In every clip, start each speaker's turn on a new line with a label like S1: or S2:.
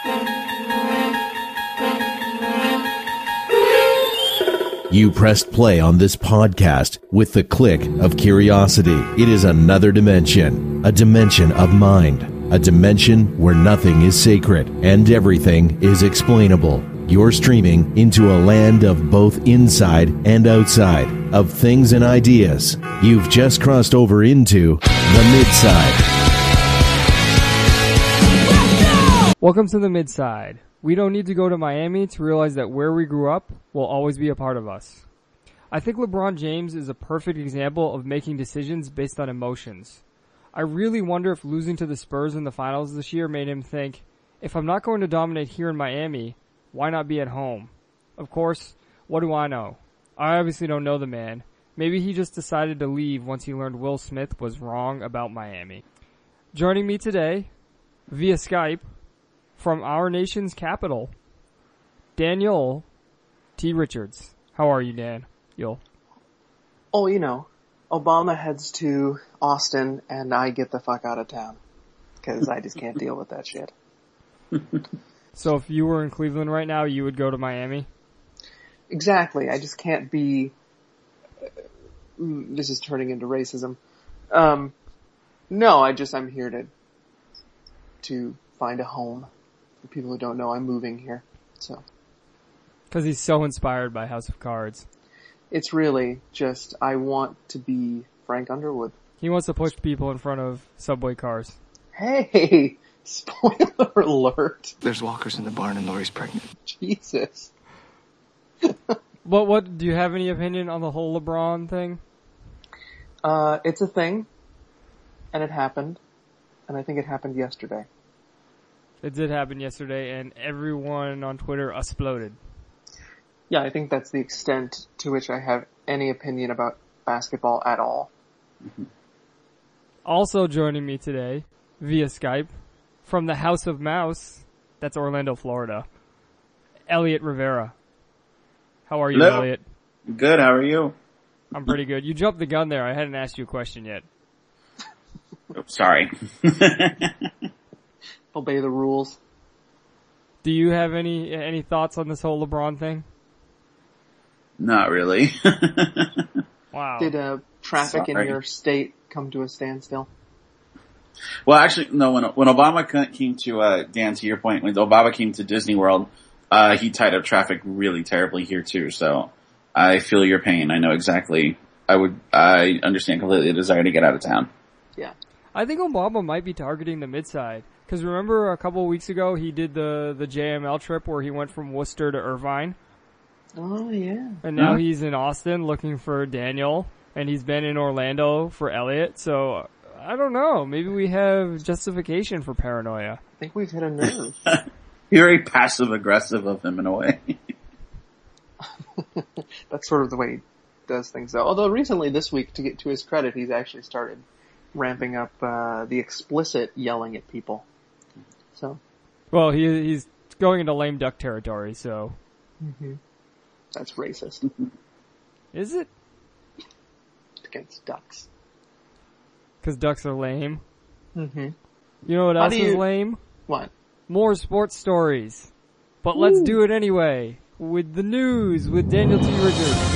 S1: You pressed play on this podcast with the click of curiosity. It is another dimension, a dimension of mind, a dimension where nothing is sacred and everything is explainable. You're streaming into a land of both inside and outside, of things and ideas. You've just crossed over into the Midside.
S2: Welcome to the Midside. We don't need to go to Miami to realize that where we grew up will always be a part of us. I think LeBron James is a perfect example of making decisions based on emotions. I really wonder if losing to the Spurs in the finals this year made him think, if I'm not going to dominate here in Miami, why not be at home? Of course, what do I know? I obviously don't know the man. Maybe he just decided to leave once he learned Will Smith was wrong about Miami. Joining me today, via Skype, from our nation's capital, Daniel T. Richards. How are you, Dan?
S3: Oh, you know, Obama heads to Austin and I get the fuck out of town. Because I just can't deal with that shit.
S2: So if you were in Cleveland right now, you would go to Miami?
S3: Exactly. I just can't be... This is turning into racism. No, I'm here to find a home. For people who don't know, I'm moving here. So.
S2: Because he's so inspired by House of Cards.
S3: It's really just, I want to be Frank Underwood.
S2: He wants to push people in front of subway cars.
S3: Hey! Spoiler alert.
S4: There's walkers in the barn and Lori's pregnant.
S3: Jesus.
S2: What, do you have any opinion on the whole LeBron thing?
S3: It's a thing. And it happened. And I think it happened yesterday.
S2: It did happen yesterday, and everyone on Twitter exploded.
S3: Yeah, I think that's the extent to which I have any opinion about basketball at all.
S2: Mm-hmm. Also joining me today, via Skype, from the House of Mouse, that's Orlando, Florida, Elliot Rivera. How are you,
S5: Hello.
S2: Elliot?
S5: Good, how are you?
S2: I'm pretty good. You jumped the gun there. I hadn't asked you a question yet.
S5: Oh, sorry.
S3: Obey the rules.
S2: Do you have any thoughts on this whole LeBron thing?
S5: Not really.
S2: Wow.
S3: Did traffic in
S5: Sorry.
S3: your state come to a standstill?
S5: Well, actually, no, when Obama came to, Dan, to your point, when Obama came to Disney World, he tied up traffic really terribly here too, so I feel your pain. I know exactly. I understand completely the desire to get out of town.
S3: Yeah.
S2: I think Obama might be targeting the Midside. Because remember a couple of weeks ago he did the JML trip where he went from Worcester to Irvine?
S3: Oh, yeah.
S2: And now he's in Austin looking for Daniel, and he's been in Orlando for Elliot, so I don't know. Maybe we have justification for paranoia.
S3: I think we've hit a nerve.
S5: You're very passive-aggressive of him in a way.
S3: That's sort of the way he does things, though. Although recently, this week, to get to his credit, he's actually started ramping up the explicit yelling at people. So.
S2: Well, he's going into lame duck territory, so.
S3: Mm-hmm. That's racist.
S2: Is it?
S3: Against ducks.
S2: Because ducks are lame.
S3: Mm-hmm.
S2: You know what else is lame?
S3: What?
S2: More sports stories. But let's do it anyway. With the news with Daniel T. Richards.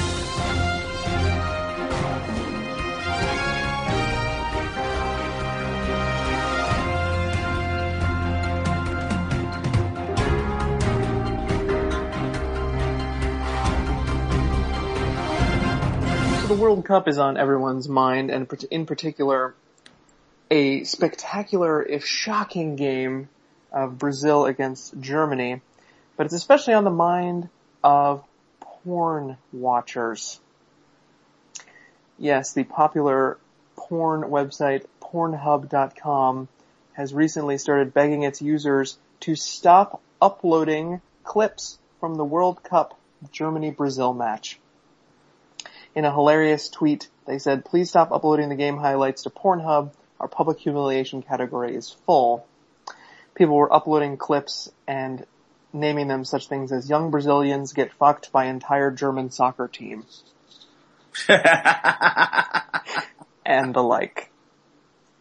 S3: The World Cup is on everyone's mind, and in particular, a spectacular, if shocking, game of Brazil against Germany. But it's especially on the mind of porn watchers. Yes, the popular porn website Pornhub.com has recently started begging its users to stop uploading clips from the World Cup Germany-Brazil match. In a hilarious tweet, they said, "Please stop uploading the game highlights to Pornhub. Our public humiliation category is full." People were uploading clips and naming them such things as "Young Brazilians get fucked by entire German soccer team." And the like.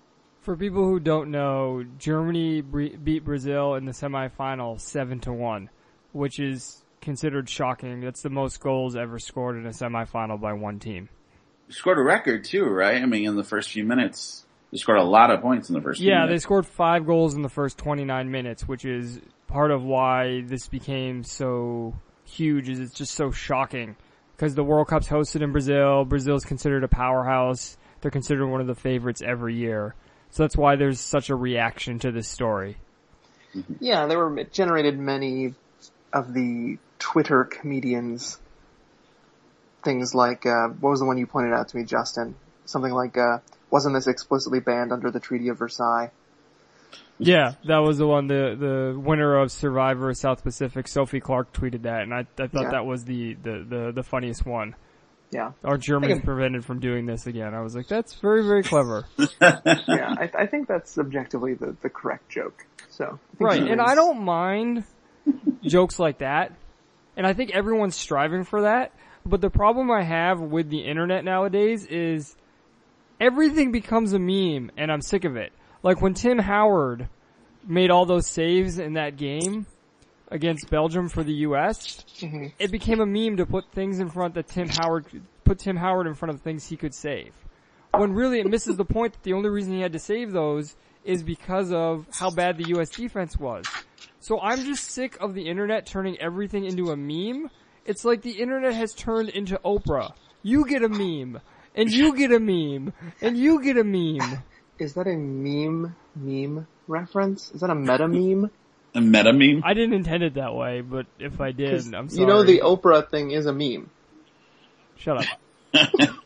S2: For people who don't know, Germany beat Brazil in the semifinal 7-1, which is considered shocking. That's the most goals ever scored in a semifinal by one team.
S5: Scored a record too, right? I mean, in the first few minutes, they scored a lot of points in the first few minutes.
S2: Yeah, they scored 5 goals in the first 29 minutes, which is part of why this became so huge, is it's just so shocking. Because the World Cup's hosted in Brazil. Brazil's considered a powerhouse. They're considered one of the favorites every year. So that's why there's such a reaction to this story.
S3: Yeah, it generated many of the Twitter comedians. Things like, what was the one you pointed out to me, Justin? Something like, wasn't this explicitly banned under the Treaty of Versailles?
S2: Yeah, that was the one, the winner of Survivor South Pacific, Sophie Clark, tweeted that, and I thought that was the funniest one.
S3: Yeah.
S2: Our Germans prevented from doing this again. I was like, that's very, very clever.
S3: Yeah, I think that's objectively the correct joke. So.
S2: Right, and I don't mind jokes like that, and I think everyone's striving for that, but the problem I have with the internet nowadays is everything becomes a meme, and I'm sick of it. Like when Tim Howard made all those saves in that game against Belgium for the U.S., it became a meme to put things in front that Tim Howard in front of things he could save. When really it misses the point that the only reason he had to save those is because of how bad the U.S. defense was. So I'm just sick of the internet turning everything into a meme. It's like the internet has turned into Oprah. You get a meme, and you get a meme, and you get a meme.
S3: Is that a meme reference? Is that a meta meme?
S5: A meta meme?
S2: I didn't intend it that way, but if I did, I'm sorry.
S3: You know the Oprah thing is a meme.
S2: Shut up.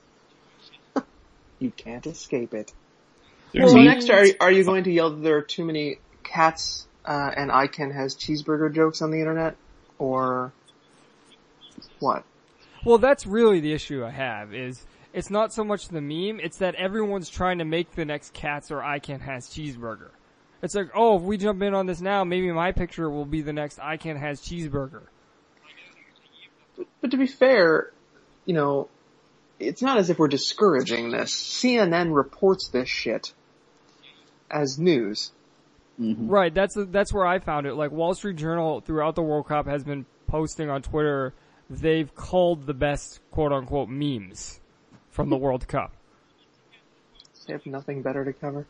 S3: You can't escape it.
S5: Well,
S3: so next, are you going to yell that there are too many cats and Icahn has cheeseburger jokes on the internet? Or what?
S2: Well, that's really the issue I have, is it's not so much the meme, it's that everyone's trying to make the next Cats or Icahn has cheeseburger. It's like, oh, if we jump in on this now, maybe my picture will be the next Icahn has cheeseburger.
S3: But to be fair, you know, it's not as if we're discouraging this. CNN reports this shit as news.
S2: Mm-hmm. Right, that's where I found it. Like, Wall Street Journal throughout the World Cup has been posting on Twitter, they've culled the best quote-unquote memes from the World Cup.
S3: They have nothing better to cover.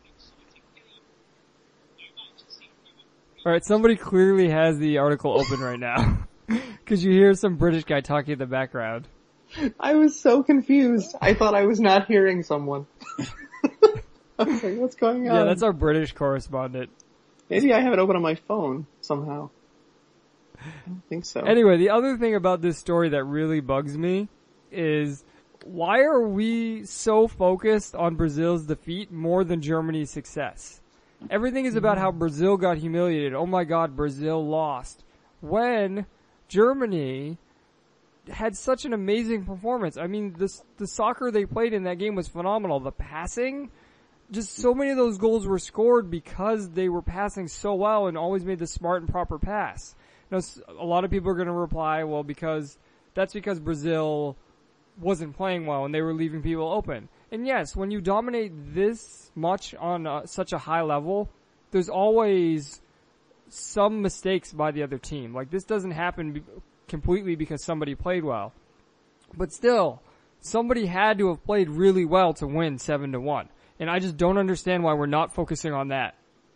S2: Alright, somebody clearly has the article open right now. Cause you hear some British guy talking in the background.
S3: I was so confused. I thought I was not hearing someone. I was like, what's going on?
S2: Yeah, that's our British correspondent.
S3: Maybe I have it open on my phone somehow. I don't think so.
S2: Anyway, the other thing about this story that really bugs me is why are we so focused on Brazil's defeat more than Germany's success? Everything is about how Brazil got humiliated. Oh my god, Brazil lost. When Germany had such an amazing performance. I mean, the soccer they played in that game was phenomenal. The passing, just so many of those goals were scored because they were passing so well and always made the smart and proper pass. Now, a lot of people are going to reply, well, because Brazil wasn't playing well and they were leaving people open. And yes, when you dominate this much on such a high level, there's always some mistakes by the other team. Like, this doesn't happen completely because somebody played well. But still, somebody had to have played really well to win 7-1. And I just don't understand why we're not focusing on that.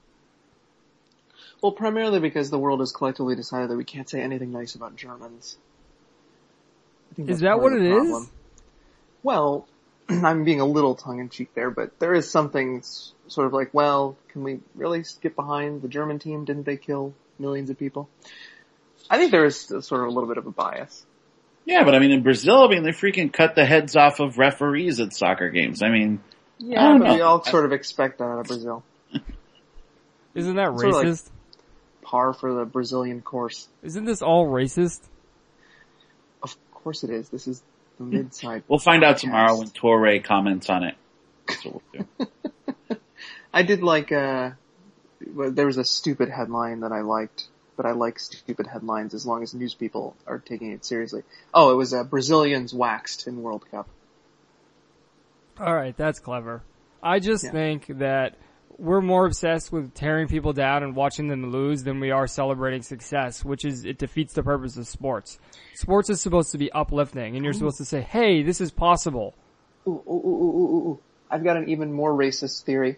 S3: Well, primarily because the world has collectively decided that we can't say anything nice about Germans.
S2: Is that what it is?
S3: Well, I'm being a little tongue-in-cheek there, but there is something sort of like, well, can we really get behind the German team? Didn't they kill millions of people? I think there is sort of a little bit of a bias.
S5: Yeah, but I mean, in Brazil, they freaking cut the heads off of referees at soccer games. I mean,
S3: yeah, but we all sort of expect that out of Brazil.
S2: Isn't that
S3: sort
S2: racist?
S3: Of like par for the Brazilian course.
S2: Isn't this all racist?
S3: Of course it is. This is the mid-side.
S5: We'll find out tomorrow when Torre comments on it. That's what we'll do.
S3: I did like, there was a stupid headline that I liked, but I like stupid headlines as long as news people are taking it seriously. Oh, it was Brazilians waxed in World Cup.
S2: Alright, that's clever. I just think that we're more obsessed with tearing people down and watching them lose than we are celebrating success, which is, it defeats the purpose of sports. Sports is supposed to be uplifting, and you're supposed to say, hey, this is possible.
S3: Ooh. I've got an even more racist theory.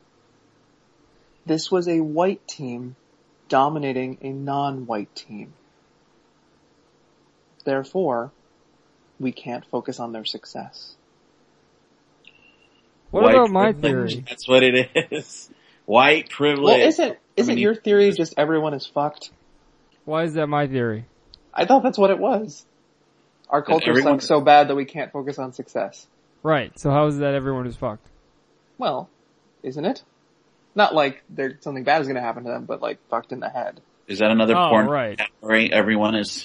S3: This was a white team dominating a non-white team. Therefore, we can't focus on their success.
S2: What
S5: White
S2: about my
S5: privilege,
S2: theory?
S5: That's what it is. White privilege.
S3: Well, isn't your theory just everyone is fucked?
S2: Why is that my theory?
S3: I thought that's what it was. Our culture
S5: everyone-
S3: sucks so bad that we can't focus on success.
S2: Right, so how is that everyone is fucked?
S3: Well, isn't it? Not like something bad is going to happen to them, but like fucked in the head.
S5: Is that another
S2: Oh,
S5: porn
S2: right.
S5: category? Everyone is.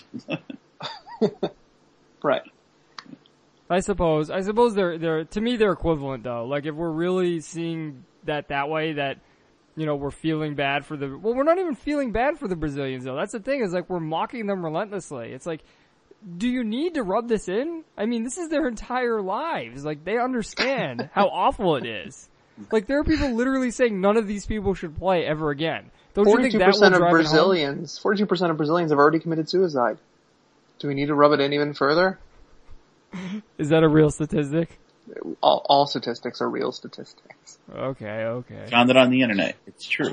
S3: Right.
S2: I suppose they're, to me they're equivalent though. Like if we're really seeing that way, that, you know, we're feeling bad for we're not even feeling bad for the Brazilians though. That's the thing, is like we're mocking them relentlessly. It's like, do you need to rub this in? I mean, this is their entire lives. Like they understand how awful it is. Like there are people literally saying none of these people should play ever again. Don't you think that will
S3: 42%
S2: drive
S3: of
S2: it home?
S3: Brazilians, 42% of Brazilians have already committed suicide. Do we need to rub it in even further?
S2: Is that a real statistic?
S3: All statistics are real statistics.
S2: Okay.
S5: Found it on the internet. It's true.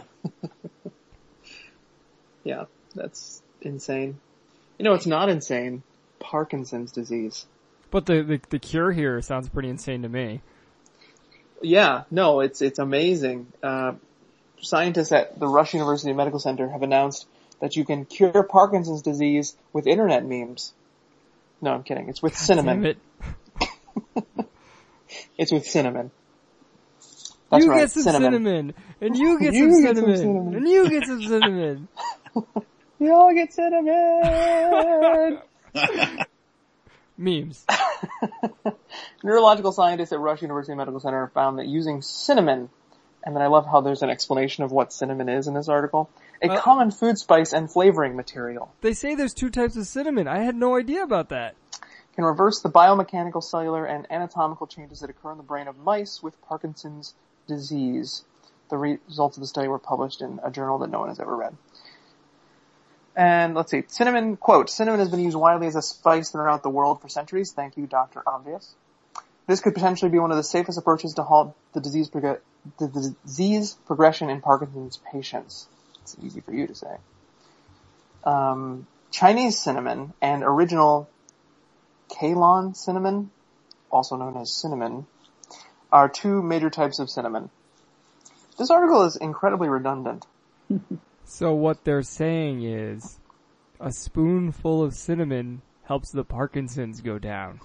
S3: Yeah, that's insane. You know, it's not insane. Parkinson's disease.
S2: But the cure here sounds pretty insane to me.
S3: Yeah, no, it's amazing. Scientists at the Rush University Medical Center have announced that you can cure Parkinson's disease with internet memes. No, I'm kidding. It's with cinnamon.
S2: Damn it.
S3: It's with cinnamon. That's
S2: you
S3: right,
S2: get some cinnamon. And you get
S3: You
S2: some
S3: get some
S2: cinnamon.
S3: cinnamon.
S2: And you get some cinnamon.
S3: We all get cinnamon!
S2: Memes.
S3: Neurological scientists at Rush University Medical Center found that using cinnamon, and then I love how there's an explanation of what cinnamon is in this article, a common food spice and flavoring material,
S2: They say there's 2 types of cinnamon. I had no idea about that.
S3: can reverse the biomechanical, cellular, and anatomical changes that occur in the brain of mice with Parkinson's disease. The results of the study were published in a journal that no one has ever read. And let's see, cinnamon, quote, cinnamon has been used widely as a spice throughout the world for centuries. Thank you, Dr. Obvious. This could potentially be one of the safest approaches to halt the disease progression in Parkinson's patients. It's easy for you to say. Chinese cinnamon and original Ceylon cinnamon, also known as cinnamon, are 2 major types of cinnamon. This article is incredibly redundant.
S2: So what they're saying is a spoonful of cinnamon helps the Parkinson's go down.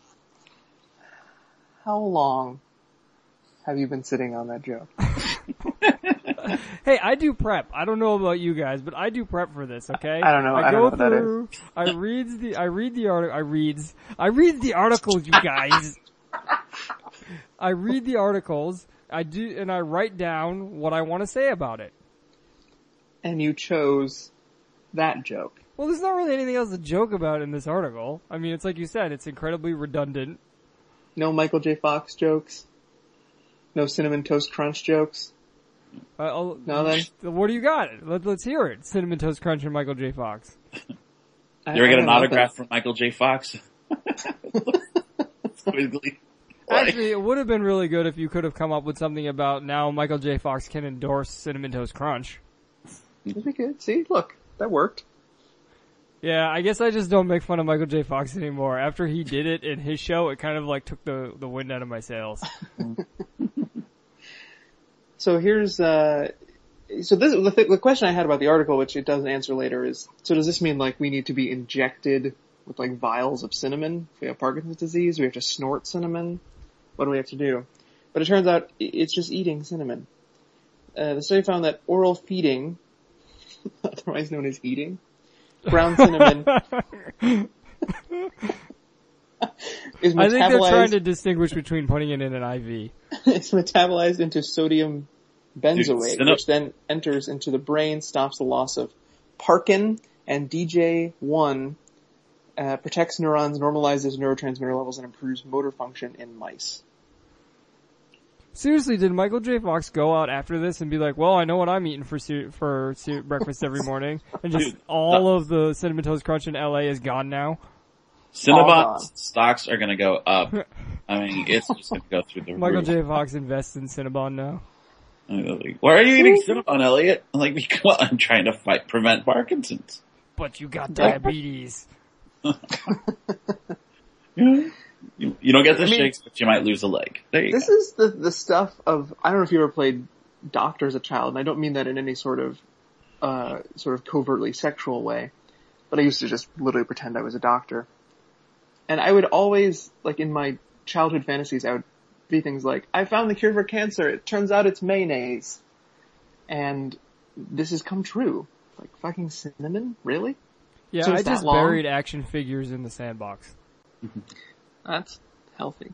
S3: How long have you been sitting on that joke?
S2: Hey, I do prep. I don't know about you guys, but I do prep for this, okay?
S3: I don't know what that is.
S2: I read the articles, you guys. I read the articles, and I write down what I want to say about it.
S3: And you chose that joke.
S2: Well, there's not really anything else to joke about in this article. I mean, it's like you said, it's incredibly redundant.
S3: No Michael J. Fox jokes? No Cinnamon Toast Crunch jokes? No then?
S2: What do you got? Let's hear it. Cinnamon Toast Crunch and Michael J. Fox.
S5: You ever get an autograph from Michael J. Fox? Squiggly.
S2: Actually, it would have been really good if you could have come up with something about now Michael J. Fox can endorse Cinnamon Toast Crunch.
S3: That'd be good. See, look, that worked.
S2: Yeah, I guess I just don't make fun of Michael J. Fox anymore. After he did it in his show, it kind of like took the wind out of my sails.
S3: So here's, the question I had about the article, which it doesn't answer later, is, so does this mean like we need to be injected with like vials of cinnamon if we have Parkinson's disease? Do we have to snort cinnamon? What do we have to do? But it turns out it's just eating cinnamon. The study found that oral feeding, otherwise known as eating, ground cinnamon is metabolized.
S2: I think they're trying to distinguish between putting it in an IV.
S3: It's metabolized into sodium benzoate,
S5: Dude,
S3: which then enters into the brain, stops the loss of Parkin, and DJ1 protects neurons, normalizes neurotransmitter levels, and improves motor function in mice.
S2: Seriously, did Michael J. Fox go out after this and be like, well, I know what I'm eating for breakfast every morning, and just
S5: Dude,
S2: all of the Cinnamon Toast Crunch in LA is gone now?
S5: Cinnabon stocks are gonna go up. I mean, it's just gonna go through the
S2: Michael
S5: roof.
S2: J. Fox invests in Cinnabon now.
S5: Like, why are you eating Cinnabon, Elliot? I'm like, well, I'm trying to prevent Parkinson's.
S2: But you got diabetes.
S5: You don't get the shakes, but you might lose a leg. There you go.
S3: This is the stuff of, I don't know if you ever played doctor as a child, and I don't mean that in any sort of covertly sexual way, but I used to just literally pretend I was a doctor. And I would always, like in my childhood fantasies, I would be things like, I found the cure for cancer, it turns out it's mayonnaise. And this has come true. Like fucking cinnamon? Really?
S2: Yeah,
S3: So
S2: I
S3: it's that
S2: just
S3: long?
S2: buried action figures in the sandbox.
S3: That's healthy.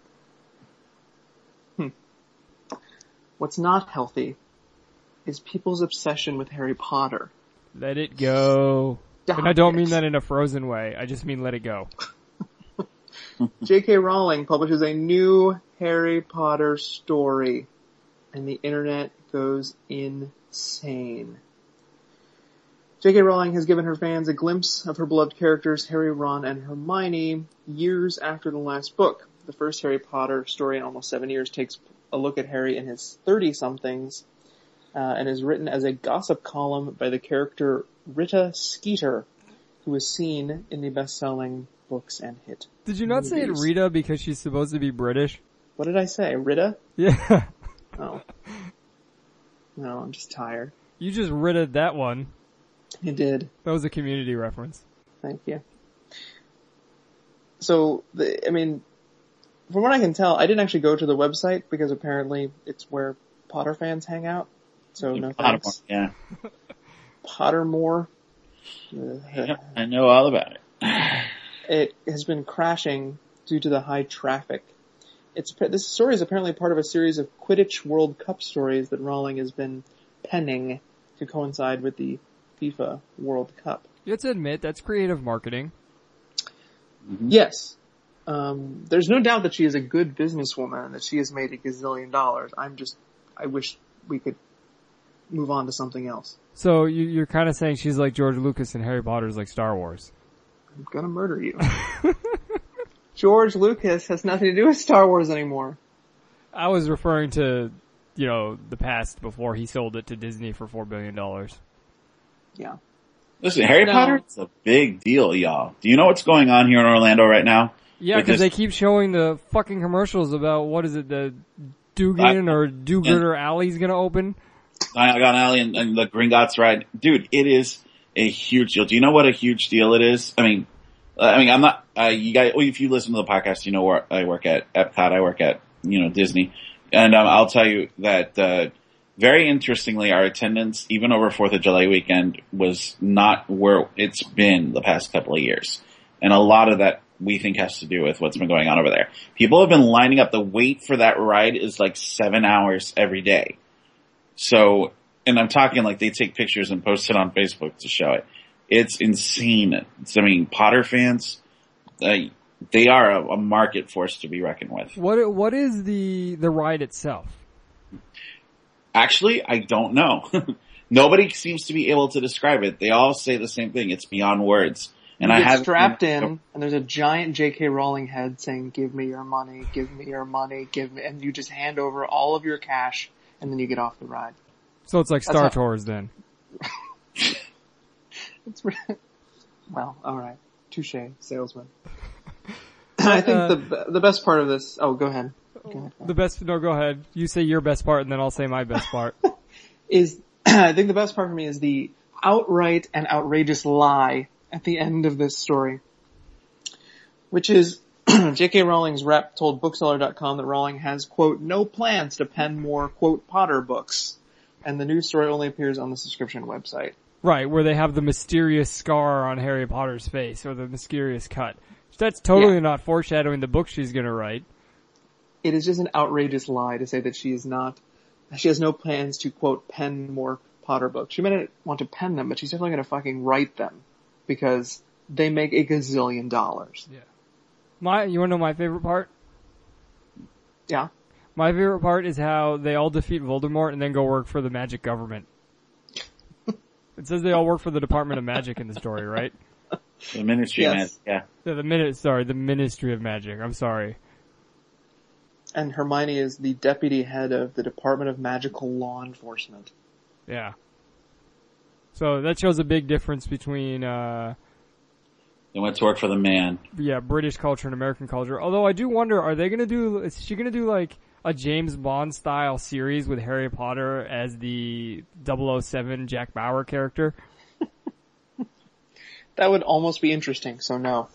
S3: What's not healthy is people's obsession with Harry Potter.
S2: Let it go.
S3: Stop
S2: And I don't
S3: it.
S2: mean that in a Frozen way. I just mean let it go.
S3: J.K. Rowling publishes a new Harry Potter story, and the internet goes insane. J.K. Rowling has given her fans a glimpse of her beloved characters Harry, Ron, and Hermione years after the last book. The first Harry Potter story in almost 7 years takes a look at Harry in his 30-somethings, and is written as a gossip column by the character Rita Skeeter, who is seen in the best-selling books and hit.
S2: Did you not say it
S3: movies.
S2: Rita because she's supposed to be British?
S3: What did I say? Rita?
S2: Yeah.
S3: Oh. No, I'm just tired.
S2: You just Rita'd that one.
S3: You did.
S2: That was a Community reference.
S3: Thank you. So, from what I can tell, I didn't actually go to the website because apparently it's where Potter fans hang out. So no thanks.
S5: Yeah.
S3: Pottermore.
S5: Yep, I know all about it.
S3: It has been crashing due to the high traffic. This story is apparently part of a series of Quidditch World Cup stories that Rowling has been penning to coincide with the FIFA World Cup.
S2: You have to admit, that's creative marketing.
S5: Mm-hmm.
S3: Yes. There's no doubt that she is a good businesswoman and that she has made $1 gazillion. I wish we could move on to something else.
S2: So you're kind of saying she's like George Lucas and Harry Potter's like Star Wars.
S3: I'm gonna murder you. George Lucas has nothing to do with Star Wars anymore.
S2: I was referring to, the past before he sold it to Disney for $4 billion.
S3: Yeah.
S5: Listen, Harry Potter is a big deal, y'all. Do you know what's going on here in Orlando right now?
S2: Yeah, because they keep showing the fucking commercials about, what is it, the Dugan or Do-Gooder Alley's gonna open?
S5: Diagon Alley and the Gringotts ride. Dude, it is a huge deal. Do you know what a huge deal it is? I'm not, you guys, if you listen to the podcast, you know where I work at Epcot, I work at, Disney. And, I'll tell you that, very interestingly, our attendance, even over 4th of July weekend, was not where it's been the past couple of years. And a lot of that we think has to do with what's been going on over there. People have been lining up. The wait for that ride is like 7 hours every day. So, and I'm talking like they take pictures and post it on Facebook to show it. It's insane. Potter fans, they are a market force to be reckoned with.
S2: What is the ride itself?
S5: Actually, I don't know. Nobody seems to be able to describe it. They all say the same thing. It's beyond words. And
S3: You
S5: I
S3: get
S5: have
S3: strapped in, and there's a giant J.K. Rowling head saying, "Give me your money, give me your money, give me," and you just hand over all of your cash, and then you get off the ride.
S2: So it's like Star Tours then.
S3: Well, alright. Touche, salesman. I think the best part of this, go ahead.
S2: Go ahead. You say your best part and then I'll say my best part.
S3: I think the best part for me is the outright and outrageous lie at the end of this story. Which is, J.K. Rowling's rep told Bookseller.com that Rowling has, quote, no plans to pen more, quote, Potter books. And the news story only appears on the subscription website.
S2: Right, where they have the mysterious scar on Harry Potter's face, or the mysterious cut. That's totally not foreshadowing the book she's gonna write.
S3: It is just an outrageous lie to say that she has no plans to, quote, pen more Potter books. She may not want to pen them, but she's definitely gonna fucking write them. Because they make $1 gazillion.
S2: Yeah. You wanna know my favorite part?
S3: Yeah.
S2: My favorite part is how they all defeat Voldemort and then go work for the magic government. It says they all work for the Department of Magic in the story, right?
S5: The Ministry of Magic, yeah.
S2: The Ministry of Magic. I'm sorry.
S3: And Hermione is the deputy head of the Department of Magical Law Enforcement.
S2: Yeah. So that shows a big difference between,
S5: They went to work for the man.
S2: yeah, British culture and American culture. Although I do wonder, is she gonna do like a James Bond style series with Harry Potter as the 007 Jack Bauer character?
S3: That would almost be interesting, so no.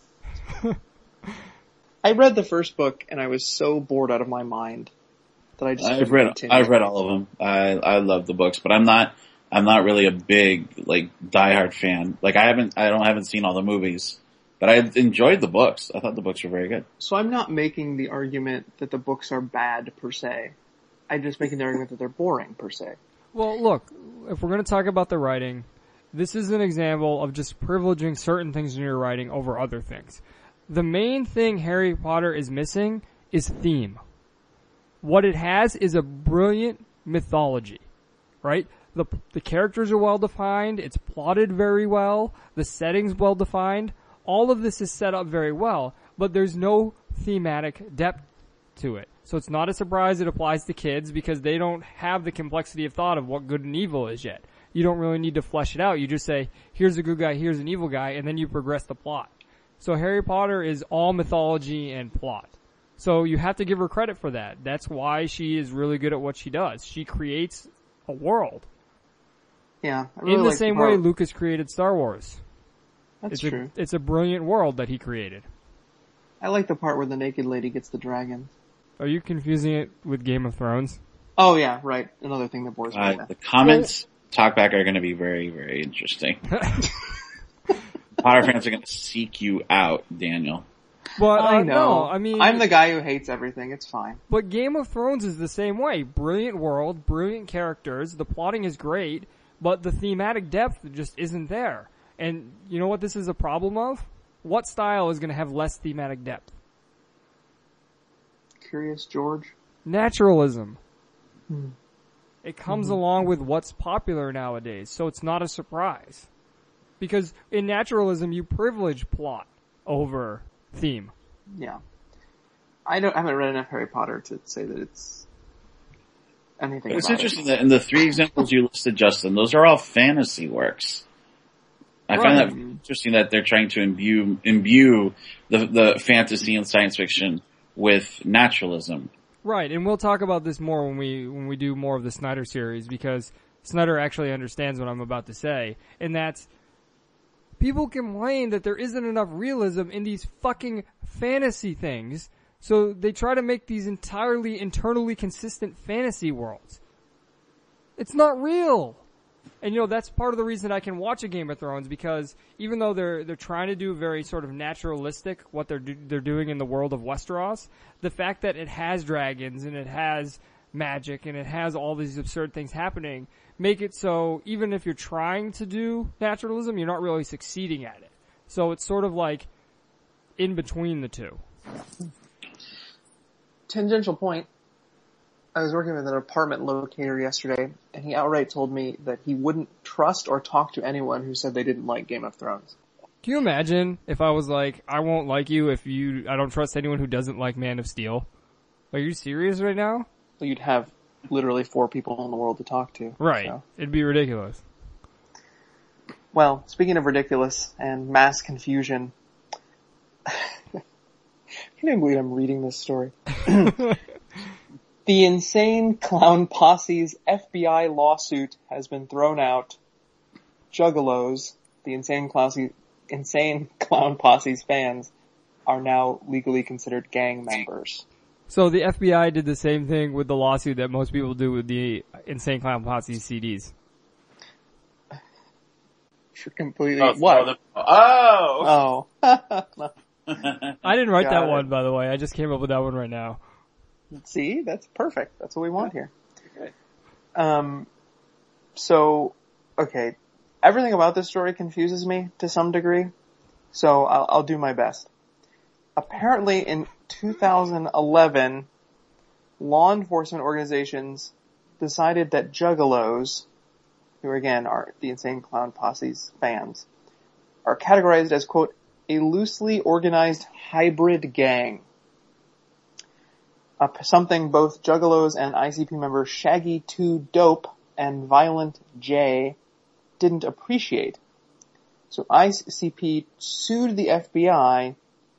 S3: I read the first book and I was so bored out of my mind that I just
S5: I've read all of them. I love the books, but I'm not really a big, like, diehard fan. Like, I haven't seen all the movies, but I enjoyed the books. I thought the books were very good.
S3: So I'm not making the argument that the books are bad per se. I'm just making the argument that they're boring per se.
S2: Well, look, if we're going to talk about the writing, this is an example of just privileging certain things in your writing over other things. The main thing Harry Potter is missing is theme. What it has is a brilliant mythology, right? The characters are well defined, it's plotted very well, the setting's well defined, all of this is set up very well, but there's no thematic depth to it. So it's not a surprise it applies to kids because they don't have the complexity of thought of what good and evil is yet. You don't really need to flesh it out. You just say, here's a good guy, here's an evil guy, and then you progress the plot. So Harry Potter is all mythology and plot. So you have to give her credit for that. That's why she is really good at what she does. She creates a world.
S3: Yeah. I really
S2: In the
S3: like
S2: same
S3: part-
S2: way Lucas created Star Wars.
S3: That's true.
S2: It's a brilliant world that he created.
S3: I like the part where the naked lady gets the dragon.
S2: Are you confusing it with Game of Thrones?
S3: Oh yeah, right. Another thing that bores me.
S5: The comments talkback are going to be very, very interesting. Potter fans are going to seek you out, Daniel.
S2: But
S3: I know.
S2: no, I mean,
S3: I'm the guy who hates everything. It's fine.
S2: But Game of Thrones is the same way. Brilliant world, brilliant characters, the plotting is great, but the thematic depth just isn't there. And you know what this is a problem of? What style is going to have less thematic depth?
S3: Curious George.
S2: Naturalism. It comes along with what's popular nowadays, so it's not a surprise. Because in naturalism, you privilege plot over theme.
S3: Yeah. I haven't read enough Harry Potter to say that it's anything
S5: It's
S3: about
S5: interesting that in the three examples you listed, Justin, those are all fantasy works. I find that interesting that they're trying to imbue the fantasy and science fiction with naturalism.
S2: Right, and we'll talk about this more when we do more of the Snyder series, because Snyder actually understands what I'm about to say, and that's people complain that there isn't enough realism in these fucking fantasy things, so they try to make these entirely internally consistent fantasy worlds. It's not real. And that's part of the reason I can watch a Game of Thrones, because even though they're trying to do very sort of naturalistic what they're doing in the world of Westeros, the fact that it has dragons and it has magic and it has all these absurd things happening make it so even if you're trying to do naturalism, you're not really succeeding at it. So it's sort of like in between the two.
S3: Tangential point. I was working with an apartment locator yesterday, and he outright told me that he wouldn't trust or talk to anyone who said they didn't like Game of Thrones.
S2: Can you imagine if I was like, I won't like you if I don't trust anyone who doesn't like Man of Steel? Are you serious right now?
S3: So you'd have literally 4 people in the world to talk to.
S2: Right.
S3: So.
S2: It'd be ridiculous.
S3: Well, speaking of ridiculous and mass confusion, I can't believe I'm reading this story. The Insane Clown Posse's FBI lawsuit has been thrown out. Juggalos, the Insane Clown Posse's fans, are now legally considered gang members.
S2: So the FBI did the same thing with the lawsuit that most people do with the Insane Clown Posse CDs.
S3: For completely
S5: Oh!
S2: I didn't write that one, by the way. I just came up with that one right now.
S3: See, that's perfect. That's what we want here. So, okay. Everything about this story confuses me to some degree, so I'll do my best. Apparently in 2011, law enforcement organizations decided that juggalos, who again are the Insane Clown Posse's fans, are categorized as, quote, a loosely organized hybrid gang. Something both juggalos and ICP members Shaggy 2 Dope and Violent J didn't appreciate. So ICP sued the FBI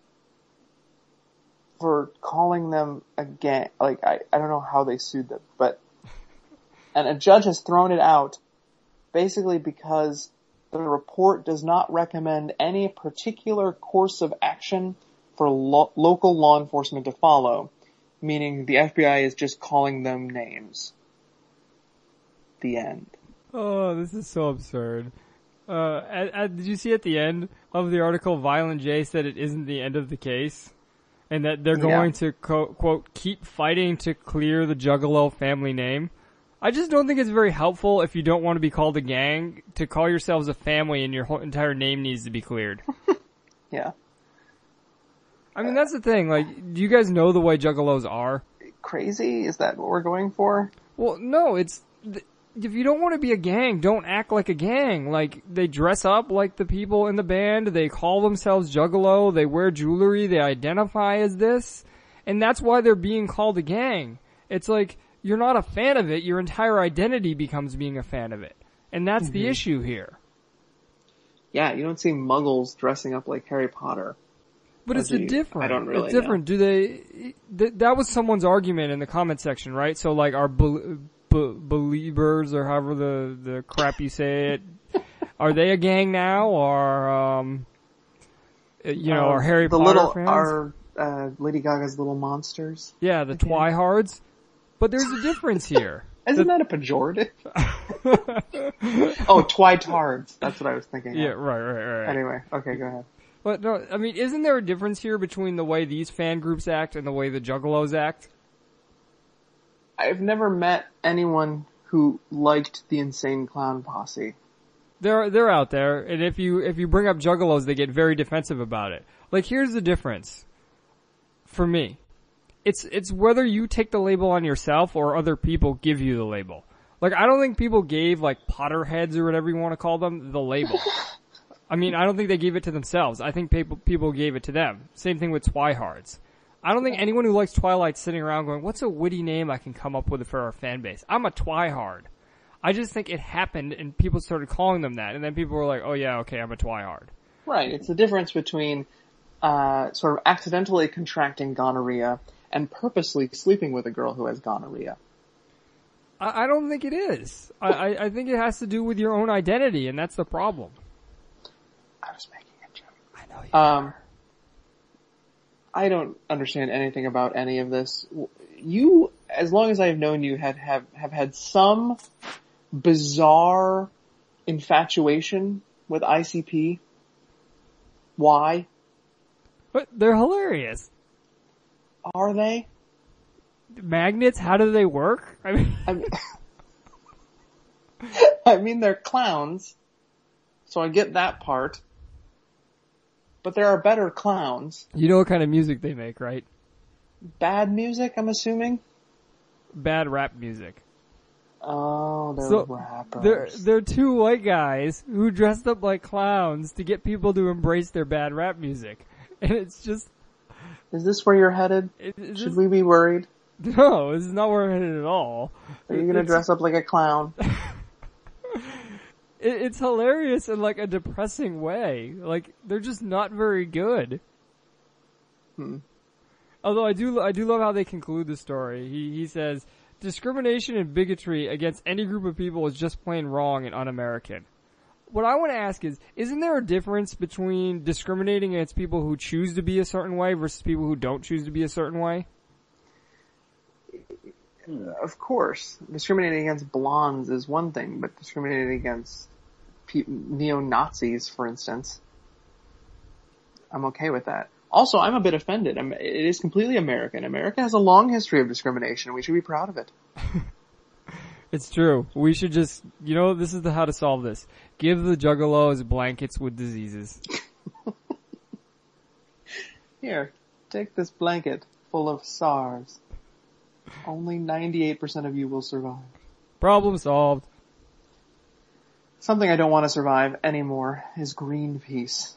S3: for calling them a gang. Like, I don't know how they sued them, but, and a judge has thrown it out basically because the report does not recommend any particular course of action for local law enforcement to follow, meaning the FBI is just calling them names. The end.
S2: Oh, this is so absurd. Did you see at the end of the article, Violent J said it isn't the end of the case? And that they're going to, quote, keep fighting to clear the Juggalo family name? I just don't think it's very helpful if you don't want to be called a gang to call yourselves a family and your whole entire name needs to be cleared.
S3: Yeah.
S2: I mean, that's the thing. Like, do you guys know the way Juggalos are?
S3: Crazy? Is that what we're going for?
S2: Well, no, if you don't want to be a gang, don't act like a gang. Like, they dress up like the people in the band, they call themselves Juggalo, they wear jewelry, they identify as this, and that's why they're being called a gang. It's like, you're not a fan of it, your entire identity becomes being a fan of it. And that's the issue here.
S3: Yeah, you don't see muggles dressing up like Harry Potter.
S2: But it's different.
S3: I don't really
S2: It's different.
S3: know.
S2: Do they, that was someone's argument in the comment section, right? So like, our believers, or however the crap you say it, are they a gang now, or, are Harry Potter fans?
S3: Are, Lady Gaga's little monsters?
S2: Yeah, the Twihards. But there's a difference here.
S3: Isn't that a pejorative? Oh, Twitards. That's what I was thinking of.
S2: Yeah, right.
S3: Anyway, okay, go ahead.
S2: But no, I mean, isn't there a difference here between the way these fan groups act and the way the Juggalos act?
S3: I've never met anyone who liked the Insane Clown Posse.
S2: They're out there, and if you bring up Juggalos, they get very defensive about it. Like, here's the difference. For me. It's whether you take the label on yourself or other people give you the label. Like, I don't think people gave, like, Potterheads or whatever you want to call them, the label. I mean, I don't think they gave it to themselves. I think people gave it to them. Same thing with Twihards. I don't think anyone who likes Twilight sitting around going, what's a witty name I can come up with for our fan base? I'm a Twihard. I just think it happened and people started calling them that, and then people were like, oh yeah, okay, I'm a Twihard.
S3: Right. It's the difference between sort of accidentally contracting gonorrhea and purposely sleeping with a girl who has gonorrhea.
S2: I don't think it is. I think it has to do with your own identity, and that's the problem.
S3: I was making a joke.
S2: I know you are.
S3: I don't understand anything about any of this. You, as long as I've known you, have had some bizarre infatuation with ICP. Why?
S2: But they're hilarious.
S3: Are they?
S2: Magnets, how do they work?
S3: I mean, they're clowns, so I get that part. But there are better clowns.
S2: You know what kind of music they make, right?
S3: Bad music, I'm assuming?
S2: Bad rap music.
S3: Oh, they're rappers.
S2: They're two white guys who dressed up like clowns to get people to embrace their bad rap music. And it's just...
S3: Is this where you're headed? Should we be worried?
S2: No, this is not where I'm headed at all.
S3: Are you gonna dress up like a clown?
S2: It's hilarious in like a depressing way. Like, they're just not very good. Although I do love how they conclude the story. He says, discrimination and bigotry against any group of people is just plain wrong and un-American. What I want to ask is, isn't there a difference between discriminating against people who choose to be a certain way versus people who don't choose to be a certain way?
S3: Of course. Discriminating against blondes is one thing, but discriminating against neo-Nazis, for instance, I'm okay with that. Also, I'm a bit offended. It is completely American. America has a long history of discrimination. We should be proud of it.
S2: It's true. We should just, this is how to solve this. Give the juggalos blankets with diseases.
S3: Here, take this blanket full of SARS. Only 98% of you will survive.
S2: Problem solved.
S3: Something I don't want to survive anymore is Greenpeace.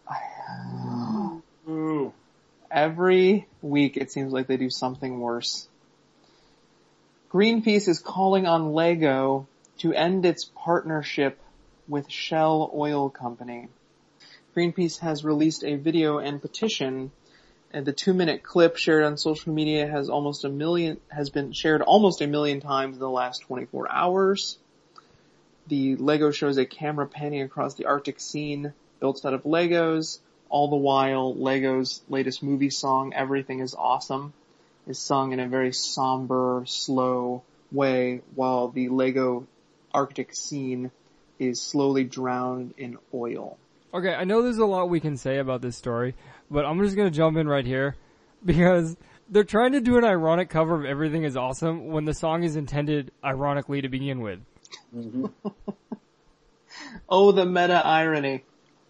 S5: Ooh.
S3: Every week it seems like they do something worse. Greenpeace is calling on Lego to end its partnership with Shell Oil Company. Greenpeace has released a video and petition, and the 2-minute clip shared on social media has been shared almost 1 million times in the last 24 hours. The Lego shows a camera panning across the Arctic scene built out of Legos. All the while, Lego's latest movie song, Everything is Awesome, is sung in a very somber, slow way, while the Lego Arctic scene is slowly drowned in oil.
S2: Okay, I know there's a lot we can say about this story, but I'm just gonna jump in right here, because they're trying to do an ironic cover of Everything is Awesome when the song is intended ironically to begin with.
S5: Mm-hmm.
S3: Oh, the meta irony.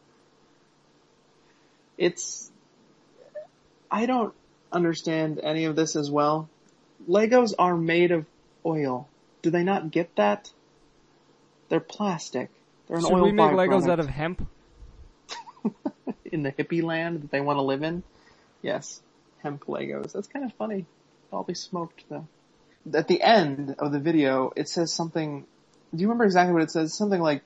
S3: I don't understand any of this as well. Legos are made of oil. Do they not get that? They're plastic. They're an
S2: Should
S3: oil
S2: we make
S3: byproduct.
S2: Legos out of hemp?
S3: In the hippie land that they want to live in? Yes. Hemp Legos. That's kind of funny. I'll be smoked though. At the end of the video, it says something, do you remember exactly what it says? Something like,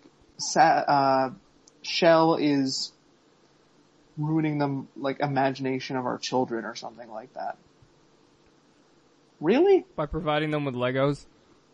S3: Shell is ruining the, like, imagination of our children or something like that. Really?
S2: By providing them with Legos?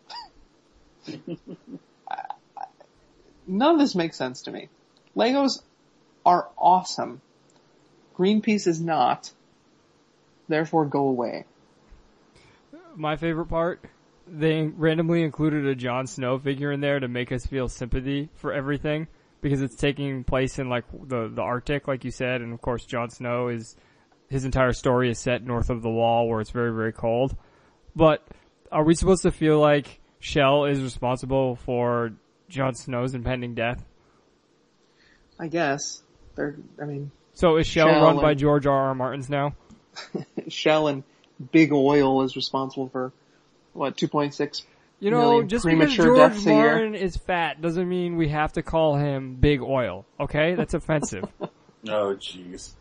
S3: None of this makes sense to me. Legos are awesome. Greenpeace is not. Therefore, go away.
S2: My favorite part, they randomly included a Jon Snow figure in there to make us feel sympathy for everything, because it's taking place in like the Arctic, like you said, and of course Jon Snow his entire story is set north of the wall where it's very, very cold. But are we supposed to feel like Shell is responsible for Jon Snow's impending death?
S3: I guess.
S2: So is Shell
S3: Shell
S2: run by
S3: and-
S2: George R.R. Martins now?
S3: Shell and Big Oil is responsible for, 2.6
S2: You know,
S3: million
S2: just because
S3: premature
S2: George
S3: deaths a year.
S2: Martin is fat doesn't mean we have to call him Big Oil, okay? That's offensive.
S5: Oh, jeez.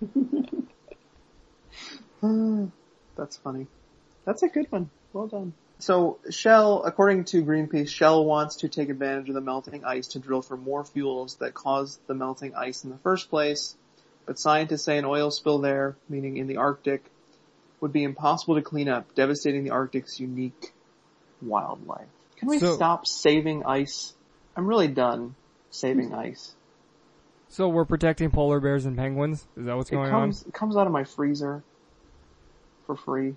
S3: That's funny. That's a good one. Well done. So Shell, according to Greenpeace, Shell wants to take advantage of the melting ice to drill for more fuels that caused the melting ice in the first place. But scientists say an oil spill there, meaning in the Arctic, would be impossible to clean up, devastating the Arctic's unique wildlife. Can we stop saving ice? I'm really done saving ice.
S2: So we're protecting polar bears and penguins? Is that what's going on?
S3: It comes out of my freezer for free.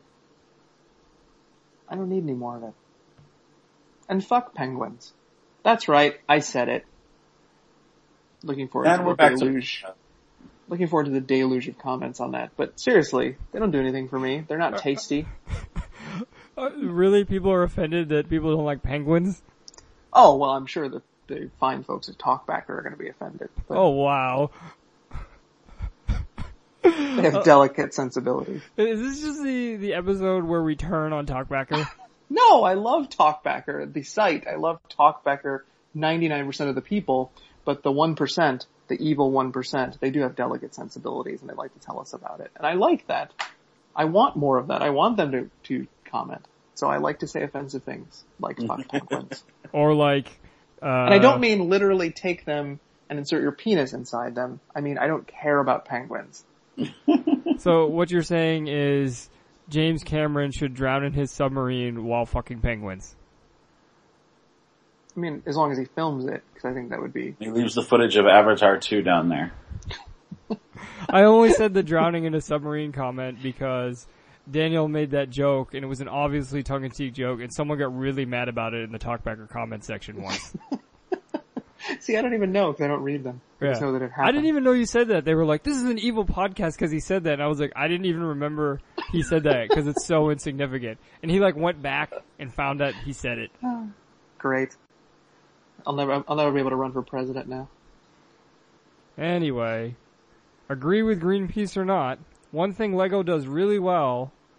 S3: I don't need any more of it. And fuck penguins. That's right, I said it. Looking forward
S5: And
S3: to
S5: we're
S3: the
S5: back
S3: deluge. Looking forward to the deluge of comments on that. But seriously, they don't do anything for me. They're not tasty.
S2: Really? People are offended that people don't like penguins?
S3: Oh, well, I'm sure that the fine folks at Talkbacker are going to be offended. But
S2: Oh, wow.
S3: they have delicate sensibilities.
S2: Is this just the episode where we turn on Talkbacker?
S3: No, I love Talkbacker, the site. I love Talkbacker 99% of the people, but the 1%, the evil 1%, they do have delicate sensibilities and they like to tell us about it. And I like that. I want more of that. I want them to comment. So I like to say offensive things, like fuck penguins.
S2: Or like,
S3: And I don't mean literally take them and insert your penis inside them. I mean, I don't care about penguins.
S2: So what you're saying is James Cameron should drown in his submarine while fucking penguins.
S3: I mean, as long as he films it, because I think that would be...
S5: He leaves the footage of Avatar 2 down there.
S2: I only said the drowning in a submarine comment because Daniel made that joke and it was an obviously tongue-in-cheek joke and someone got really mad about it in the Talkbacker comment section once.
S3: See, I don't even know because I don't read them. I just know that it happened.
S2: I didn't even know you said that. They were like, this is an evil podcast because he said that. And I was like, I didn't even remember he said that because it's so insignificant. And he like went back and found out he said it.
S3: Great. I'll never be able to run for president now.
S2: Anyway, agree with Greenpeace or not, one thing Lego does really well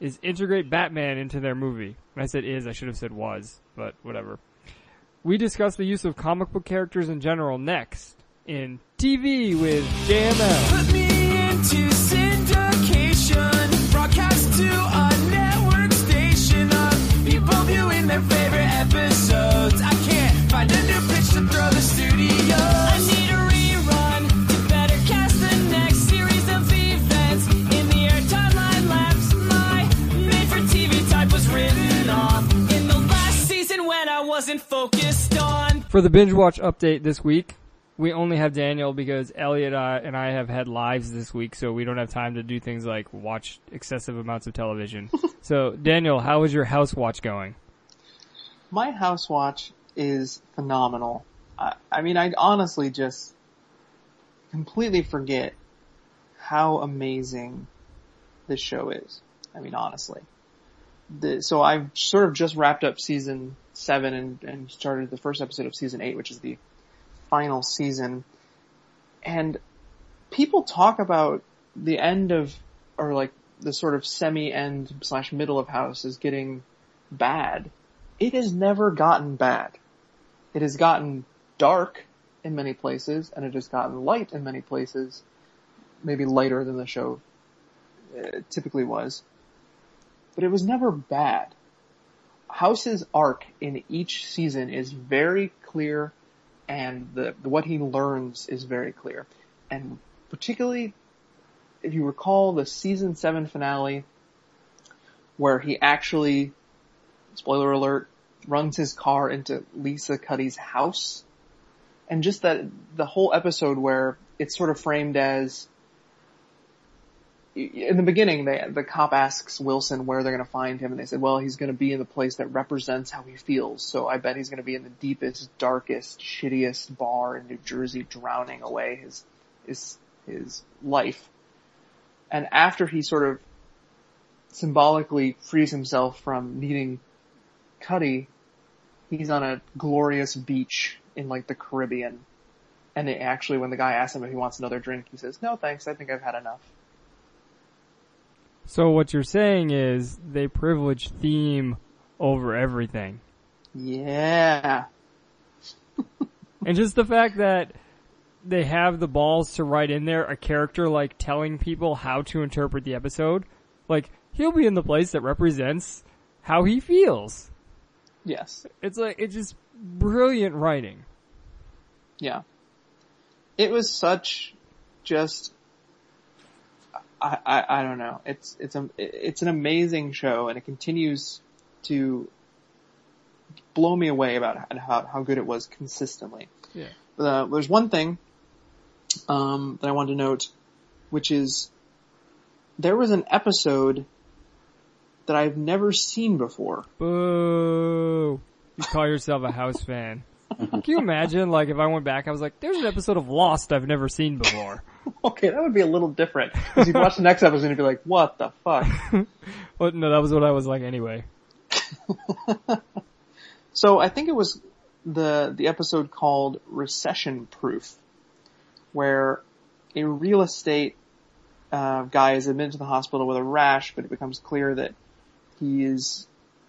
S2: is integrate Batman into their movie. When I said is, I should have said was, but whatever. We discuss the use of comic book characters in general next in TV with JML.
S6: Put me into syndication, broadcast to a network station of people viewing their favorite episodes. I can't find a new pitch to throw the studio. I need a rerun to better cast the next series of events. In the air timeline lapse, my made-for-TV type was written off in the last season when I wasn't focused on.
S2: For the binge watch update this week, we only have Daniel because Elliot and I have had lives this week, so we don't have time to do things like watch excessive amounts of television. So, Daniel, how is your house watch going?
S3: My house watch is phenomenal. I mean, I honestly just completely forget how amazing this show is. I mean, honestly. So I've sort of just wrapped up season 7 and started the first episode of season 8, which is the final season. And people talk about the end of, or like the sort of semi-end / middle of House as getting bad. It has never gotten bad. It has gotten dark in many places, and it has gotten light in many places. Maybe lighter than the show typically was. But it was never bad. House's arc in each season is very clear, and what he learns is very clear. And particularly, if you recall the season 7 finale, where he actually, spoiler alert, runs his car into Lisa Cuddy's house. And just that, the whole episode where it's sort of framed as, in the beginning, the cop asks Wilson where they're going to find him, and they said, well, he's going to be in the place that represents how he feels, so I bet he's going to be in the deepest, darkest, shittiest bar in New Jersey, drowning away his life. And after he sort of symbolically frees himself from needing Cuddy, he's on a glorious beach in like the Caribbean. And actually, when the guy asks him if he wants another drink, he says, no thanks, I think I've had enough.
S2: So what you're saying is they privilege theme over everything.
S3: Yeah.
S2: And just the fact that they have the balls to write in there a character like telling people how to interpret the episode. Like, he'll be in the place that represents how he feels.
S3: Yes.
S2: It's just brilliant writing.
S3: Yeah. It was such just, I don't know. It's an amazing show, and it continues to blow me away about how good it was consistently.
S2: Yeah.
S3: There's one thing, that I wanted to note, which is there was an episode that I've never seen before.
S2: Boo! You call yourself a House fan. Can you imagine, like, if I went back, I was like, there's an episode of Lost I've never seen before.
S3: Okay, that would be a little different. Because you'd watch the next episode and you'd be like, what the fuck?
S2: Well, no, that was what I was like anyway.
S3: So I think it was the episode called Recession Proof, where a real estate guy is admitted to the hospital with a rash, but it becomes clear that he is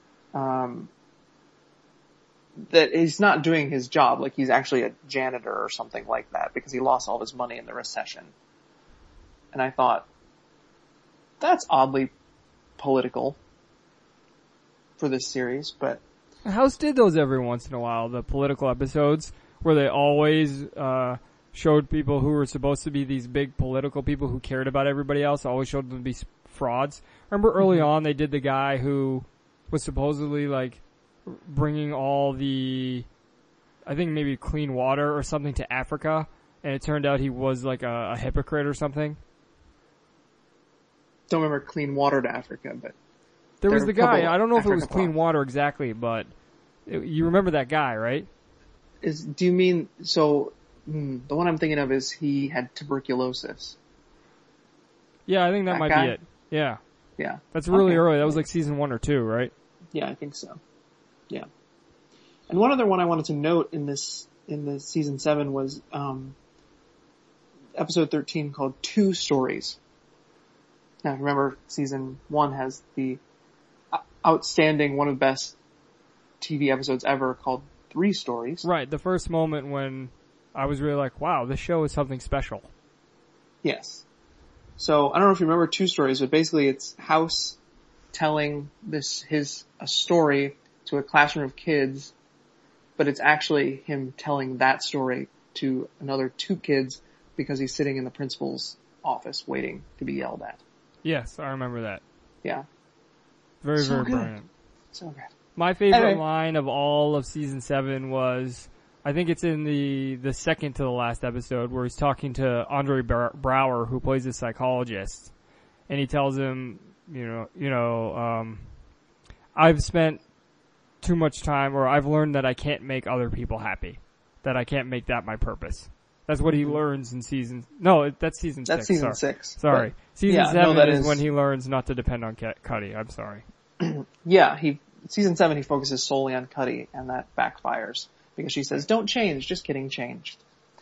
S3: that he's not doing his job, like he's actually a janitor or something like that, because he lost all of his money in the recession. And I thought, that's oddly political for this series, but...
S2: House did those every once in a while, the political episodes, where they always showed people who were supposed to be these big political people who cared about everybody else, always showed them to be frauds. Remember early on they did the guy who was supposedly like bringing all the, I think maybe clean water or something to Africa, and it turned out he was like a hypocrite or something.
S3: Don't remember clean water to Africa, but...
S2: There was the guy, I don't know if it was clean water exactly, but you remember that guy, right?
S3: Do you mean, so, the one I'm thinking of is he had tuberculosis.
S2: Yeah, I think that might
S3: guy?
S2: be it. Yeah.
S3: Yeah.
S2: That's really early. That was like season 1 or 2, right?
S3: Yeah, I think so. Yeah. And one other one I wanted to note in the season 7 was, episode 13 called Two Stories. Now, remember, season 1 has the outstanding, one of the best TV episodes ever called 3 Stories.
S2: Right, the first moment when I was really like, wow, this show is something special.
S3: Yes. So, I don't know if you remember 2 Stories, but basically it's House telling a story to a classroom of kids, but it's actually him telling that story to another 2 kids because he's sitting in the principal's office waiting to be yelled at.
S2: Yes, I remember that.
S3: Yeah.
S2: Very,
S3: So
S2: very
S3: good.
S2: brilliant.
S3: So good.
S2: My favorite
S3: Anyway.
S2: line of all of season 7 was, I think it's in the second to the last episode where he's talking to Andre Brower, who plays a psychologist, and he tells him, I've spent too much time, or I've learned that I can't make other people happy, that I can't make that my purpose. That's what he learns in that's season 6.
S3: That's season 6.
S2: Sorry.
S3: But,
S2: Season
S3: yeah,
S2: 7
S3: that
S2: is when he learns not to depend on Cuddy. I'm sorry.
S3: Yeah, season 7 he focuses solely on Cuddy, and that backfires. Because she says, don't change, just kidding, changed.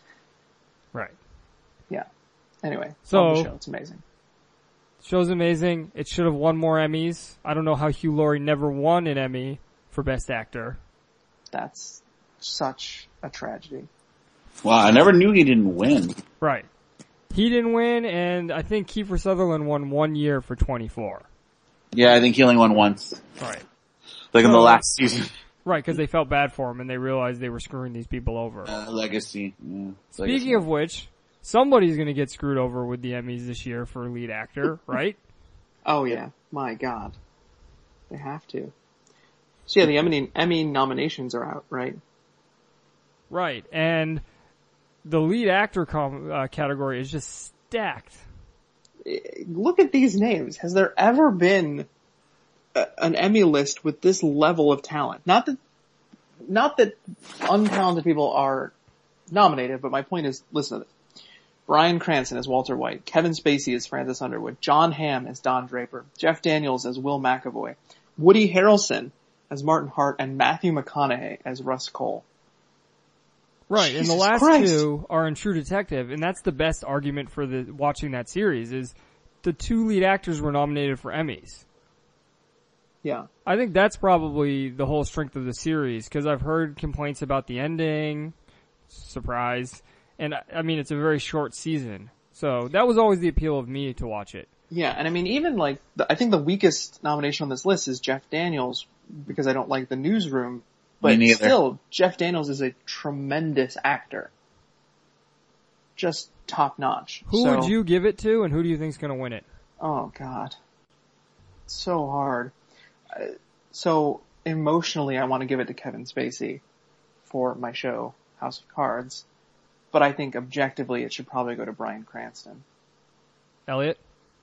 S2: Right.
S3: Yeah. Anyway,
S2: So-
S3: love the show, it's amazing.
S2: Show's amazing. It should have won more Emmys. I don't know how Hugh Laurie never won an Emmy for Best Actor.
S3: That's such a tragedy.
S5: Wow, I never knew he didn't win.
S2: Right. He didn't win, and I think Kiefer Sutherland won 1 year for 24.
S5: Yeah, I think he only won once.
S2: Right.
S5: Like in the
S2: So-
S5: last season.
S2: Right, because they felt bad for him, and they realized they were screwing these people over.
S5: Legacy. Yeah,
S2: Speaking of which, somebody's going to get screwed over with the Emmys this year for lead actor, right?
S3: Oh yeah, my god. They have to. So yeah, the Emmy nominations are out, right?
S2: Right, and the lead actor category is just stacked.
S3: Look at these names. Has there ever been an Emmy list with this level of talent? Not that untalented people are nominated, but my point is, listen to this. Bryan Cranston as Walter White, Kevin Spacey as Francis Underwood, John Hamm as Don Draper, Jeff Daniels as Will McAvoy, Woody Harrelson as Martin Hart, and Matthew McConaughey as Russ Cole.
S2: Right, and the
S3: Jesus
S2: last
S3: Christ.
S2: 2 are in True Detective, and that's the best argument for watching that series, is the 2 lead actors were nominated for Emmys.
S3: Yeah.
S2: I think that's probably the whole strength of the series, because I've heard complaints about the ending, surprise, and I mean, it's a very short season. So that was always the appeal of me to watch it.
S3: Yeah, and I mean, even like, I think the weakest nomination on this list is Jeff Daniels, because I don't like The Newsroom, but
S5: Me neither.
S3: still, Jeff Daniels is a tremendous actor. Just top notch.
S2: Who would you give it to, and who do you think's going to win it?
S3: Oh god. So hard. So emotionally I want to give it to Kevin Spacey for my show, House of Cards, but I think objectively it should probably go to Bryan Cranston.
S2: Elliot?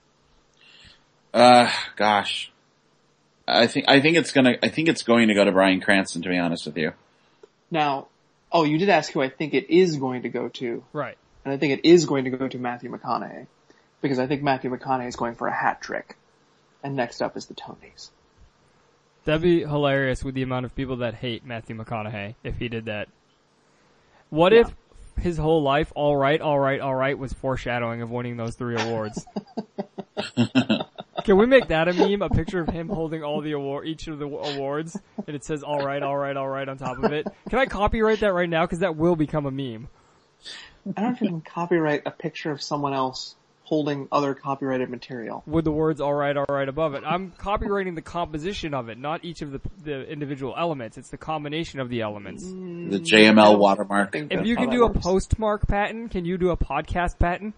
S5: Gosh. I think it's going to go to Bryan Cranston, to be honest with you.
S3: Now, oh, you did ask who I think it is going to go to,
S2: Right.
S3: and I think it is going to go to Matthew McConaughey, because I think Matthew McConaughey is going for a hat trick, and next up is the Tonys.
S2: That'd be hilarious with the amount of people that hate Matthew McConaughey if he did that. What if his whole life, all right, was foreshadowing of winning those 3 awards? Can we make that a meme? A picture of him holding each of the awards, and it says all right on top of it. Can I copyright that right now? Because that will become a meme.
S3: I don't know if you can copyright a picture of someone else holding other copyrighted material.
S2: With the words all right above it. I'm copyrighting the composition of it, not each of the individual elements. It's the combination of the elements.
S5: The JML watermark.
S2: If you can do a postmark patent, can you do a podcast patent?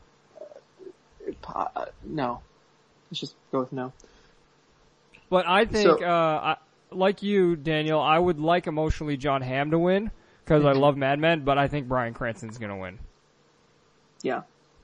S3: No. Let's just go with no.
S2: But I think,
S3: So-
S2: like you, Daniel, I would like emotionally John Hamm to win, because I love Mad Men, but I think Bryan Cranston's gonna win.
S3: Yeah.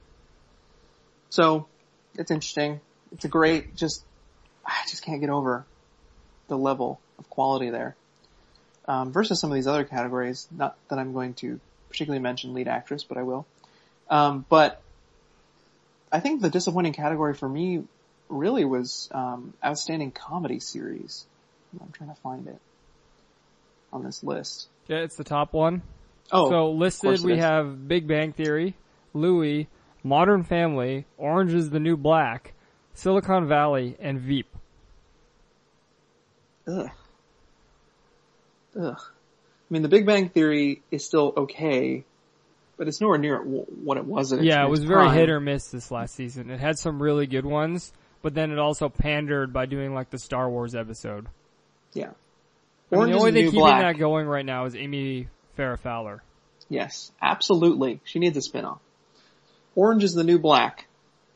S3: So, it's interesting. It's a great, I just can't get over the level of quality there. Versus some of these other categories, not that I'm going to particularly mention lead actress, but I will. But I think the disappointing category for me really was outstanding comedy series. I'm trying to find it on this list.
S2: Yeah, it's the top one.
S3: Oh,
S2: So
S3: of
S2: listed
S3: course it
S2: we
S3: is.
S2: have Big Bang Theory, Louie, Modern Family, Orange is the New Black, Silicon Valley, and Veep.
S3: Ugh. I mean, The Big Bang Theory is still okay, but it's nowhere near what it was at its
S2: Yeah, it was very
S3: prime.
S2: hit or miss this last season. It had some really good ones, but then it also pandered by doing like the Star Wars episode.
S3: Yeah.
S2: I mean,
S3: Orange
S2: the
S3: is
S2: only
S3: the
S2: thing
S3: New
S2: keeping
S3: Black.
S2: that going right now is Amy Farrah Fowler.
S3: Yes, absolutely. She needs a spin-off. Orange is the New Black.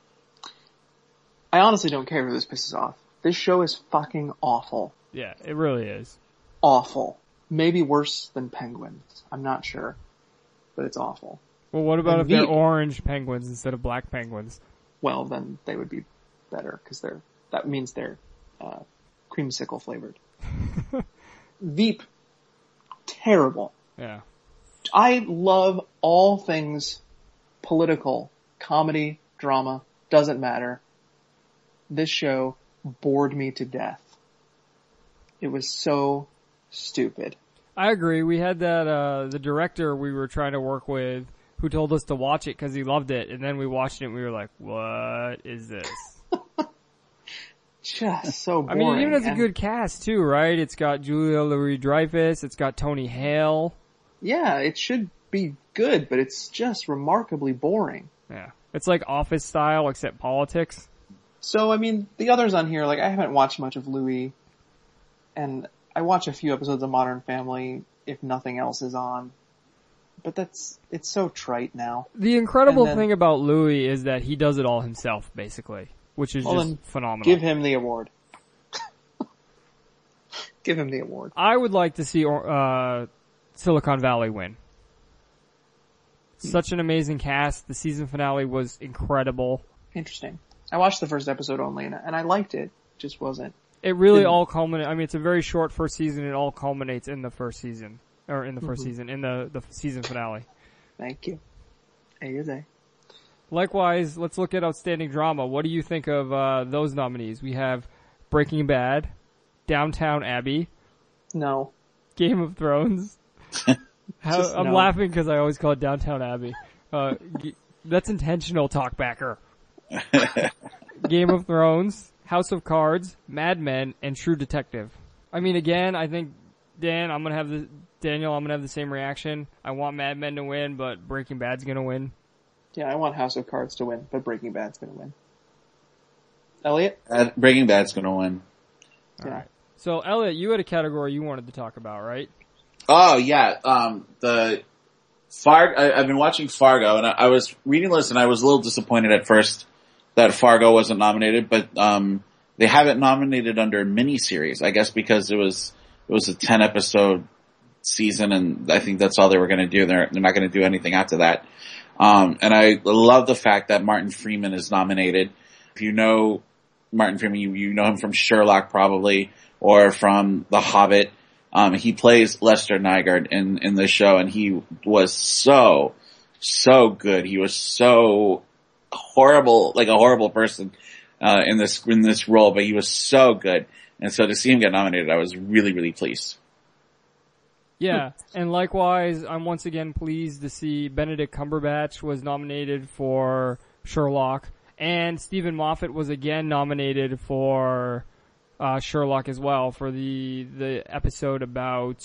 S3: I honestly don't care if this pisses off. This show is fucking awful.
S2: Yeah, it really is.
S3: Awful. Maybe worse than Penguins. I'm not sure. But it's awful.
S2: Well, what about
S3: And
S2: if they're
S3: Veep.
S2: orange penguins instead of black penguins?
S3: Well, then they would be better, because that means they're, creamsicle flavored. Veep. Terrible.
S2: Yeah.
S3: I love all things political, comedy, drama, doesn't matter. This show bored me to death. It was so stupid.
S2: I agree. We had that, the director we were trying to work with who told us to watch it because he loved it, and then we watched it and we were like, what is this?
S3: Just so
S2: I
S3: boring.
S2: mean, even it's a
S3: And-
S2: good cast too, right? It's got Julia Louis-Dreyfus, it's got Tony Hale.
S3: Yeah, it should be good, but it's just remarkably boring.
S2: Yeah. It's like Office style except politics.
S3: So, I mean, the others on here, like, I haven't watched much of Louis, and I watch a few episodes of Modern Family if nothing else is on. But it's so trite now.
S2: The incredible
S3: And then-
S2: thing about Louis is that he does it all himself, basically, which is
S3: Well,
S2: just
S3: then
S2: phenomenal.
S3: Give him the award. Give him the award.
S2: I would like to see Silicon Valley win. Such an amazing cast. The season finale was incredible.
S3: Interesting. I watched the first episode only, and I liked it. Just wasn't.
S2: It really
S3: Didn't-
S2: all culminates. I mean, it's a very short first season. It all culminates in the first season, or in the first
S3: Mm-hmm.
S2: season, in the season finale.
S3: Thank you. Hey, good day.
S2: Likewise, let's look at outstanding drama. What do you think of those nominees? We have Breaking Bad, Downtown Abbey,
S3: No.
S2: Game of Thrones.
S3: Just
S2: I'm
S3: no.
S2: laughing because I always call it Downtown Abbey. That's intentional, talkbacker. Game of Thrones, House of Cards, Mad Men, and True Detective. I mean, again, I think Daniel, I'm gonna have the same reaction. I want Mad Men to win, but Breaking Bad's gonna win.
S3: Yeah, I want House of Cards to win, but Breaking Bad's gonna win. Elliot?
S5: Breaking Bad's gonna win.
S3: Yeah.
S2: Alright. So, Elliot, you had a category you wanted to talk about, right?
S5: Oh yeah, I've been watching Fargo, and I was reading this, and I was a little disappointed at first that Fargo wasn't nominated, but they have it nominated under miniseries, I guess because it was a 10 episode season, and I think that's all they were going to do. They're not going to do anything after that. And I love the fact that Martin Freeman is nominated. If you know Martin Freeman, you know him from Sherlock probably, or from The Hobbit. He plays Lester Nygaard in this show, and he was so good. He was so horrible, like a horrible person, in this role, but he was so good. And so to see him get nominated, I was really, really pleased.
S2: Yeah, and likewise, I'm once again pleased to see Benedict Cumberbatch was nominated for Sherlock, and Stephen Moffat was again nominated for Sherlock as well, for the episode about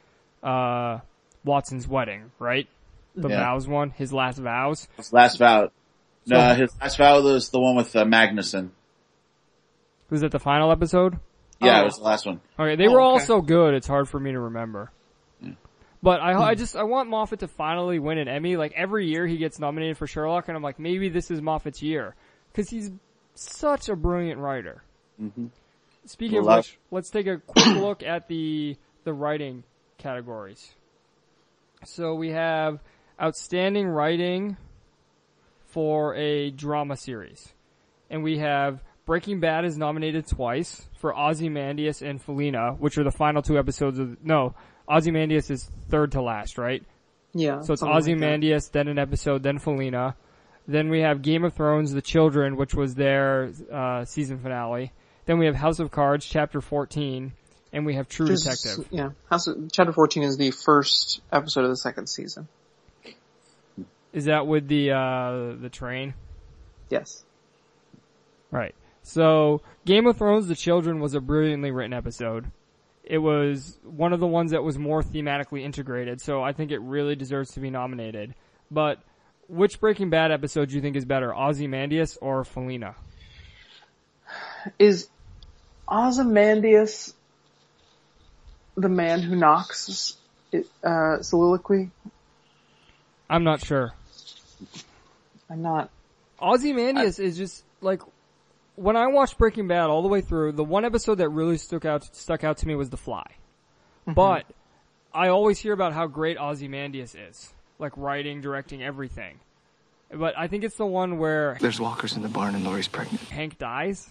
S2: Watson's wedding, right? The
S5: Yeah.
S2: vows one, his last vows.
S5: His last vow. No,
S2: So-
S5: his last vow was the one with Magnuson.
S2: Was it the final episode?
S5: Yeah,
S3: Oh.
S5: it was the last one.
S2: Okay, they were all
S3: okay.
S2: so good, it's hard for me to remember. But I want Moffat to finally win an Emmy. Like, every year he gets nominated for Sherlock, and I'm like, maybe this is Moffat's year. Cause he's such a brilliant writer.
S5: Mm-hmm.
S2: Speaking of
S5: Love-
S2: which, let's take a quick look at the writing categories. So we have outstanding writing for a drama series. And we have Breaking Bad is nominated twice for Ozymandias and Felina, which are the final two episodes of, no, Ozymandias is third to last, right?
S3: Yeah.
S2: So it's
S3: something like that.
S2: Ozymandias, then an episode, then Felina. Then we have Game of Thrones, The Children, which was their season finale. Then we have House of Cards, Chapter 14, and we have True Detective.
S3: Yeah. Chapter 14 is the first episode of the second season.
S2: Is that with the train?
S3: Yes.
S2: Right. So, Game of Thrones, The Children was a brilliantly written episode. It was one of the ones that was more thematically integrated, so I think it really deserves to be nominated. But which Breaking Bad episode do you think is better, Ozymandias or Felina?
S3: Is Ozymandias the man who knocks soliloquy?
S2: I'm not sure.
S3: I'm not.
S2: Ozymandias is just like, when I watched Breaking Bad all the way through, the one episode that really stuck out to me was The Fly. Mm-hmm. But I always hear about how great Ozymandias is, like writing, directing, everything. But I think it's the one where
S4: There's walkers in the barn and Lori's pregnant.
S2: Hank dies.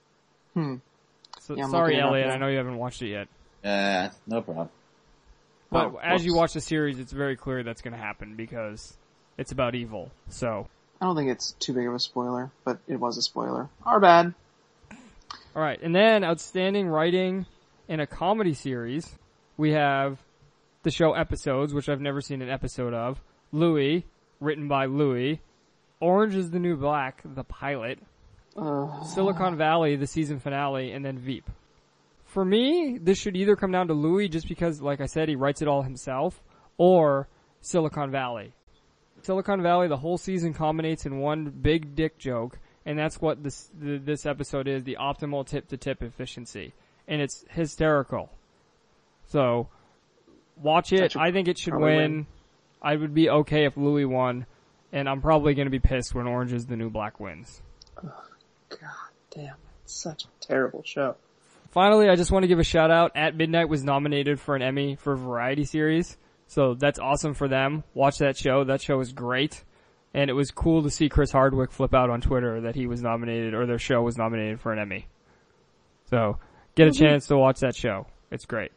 S2: So,
S3: Yeah, I'm
S2: sorry,
S3: looking it up
S2: Elliot.
S3: now.
S2: I know you haven't watched it yet.
S5: No problem.
S2: But
S3: Oh,
S2: as you
S3: whoops.
S2: watch the series, it's very clear that's going to happen because it's about evil. So,
S3: I don't think it's too big of a spoiler, but it was a spoiler. Our bad.
S2: all right. And then outstanding writing in a comedy series, we have the show Episodes, which I've never seen an episode of. Louis, written by Louis. Orange is the New Black, the pilot. Silicon Valley, the season finale, and then Veep. For me, this should either come down to Louis just because, like I said, he writes it all himself, or Silicon Valley. Silicon Valley, the whole season culminates in one big dick joke, and that's what this episode is, the optimal tip-to-tip efficiency. And it's hysterical. So, watch it. I think it should win. I would be okay if Louis won, and I'm probably going to be pissed when Orange is the New Black wins.
S3: God damn, it's such a terrible show.
S2: Finally, I just want to give a shout out. At Midnight was nominated for an Emmy for Variety Series. So that's awesome for them. Watch that show. That show is great. And it was cool to see Chris Hardwick flip out on Twitter that he was nominated, or their show was nominated for an Emmy. So, get a chance to watch that show. It's great.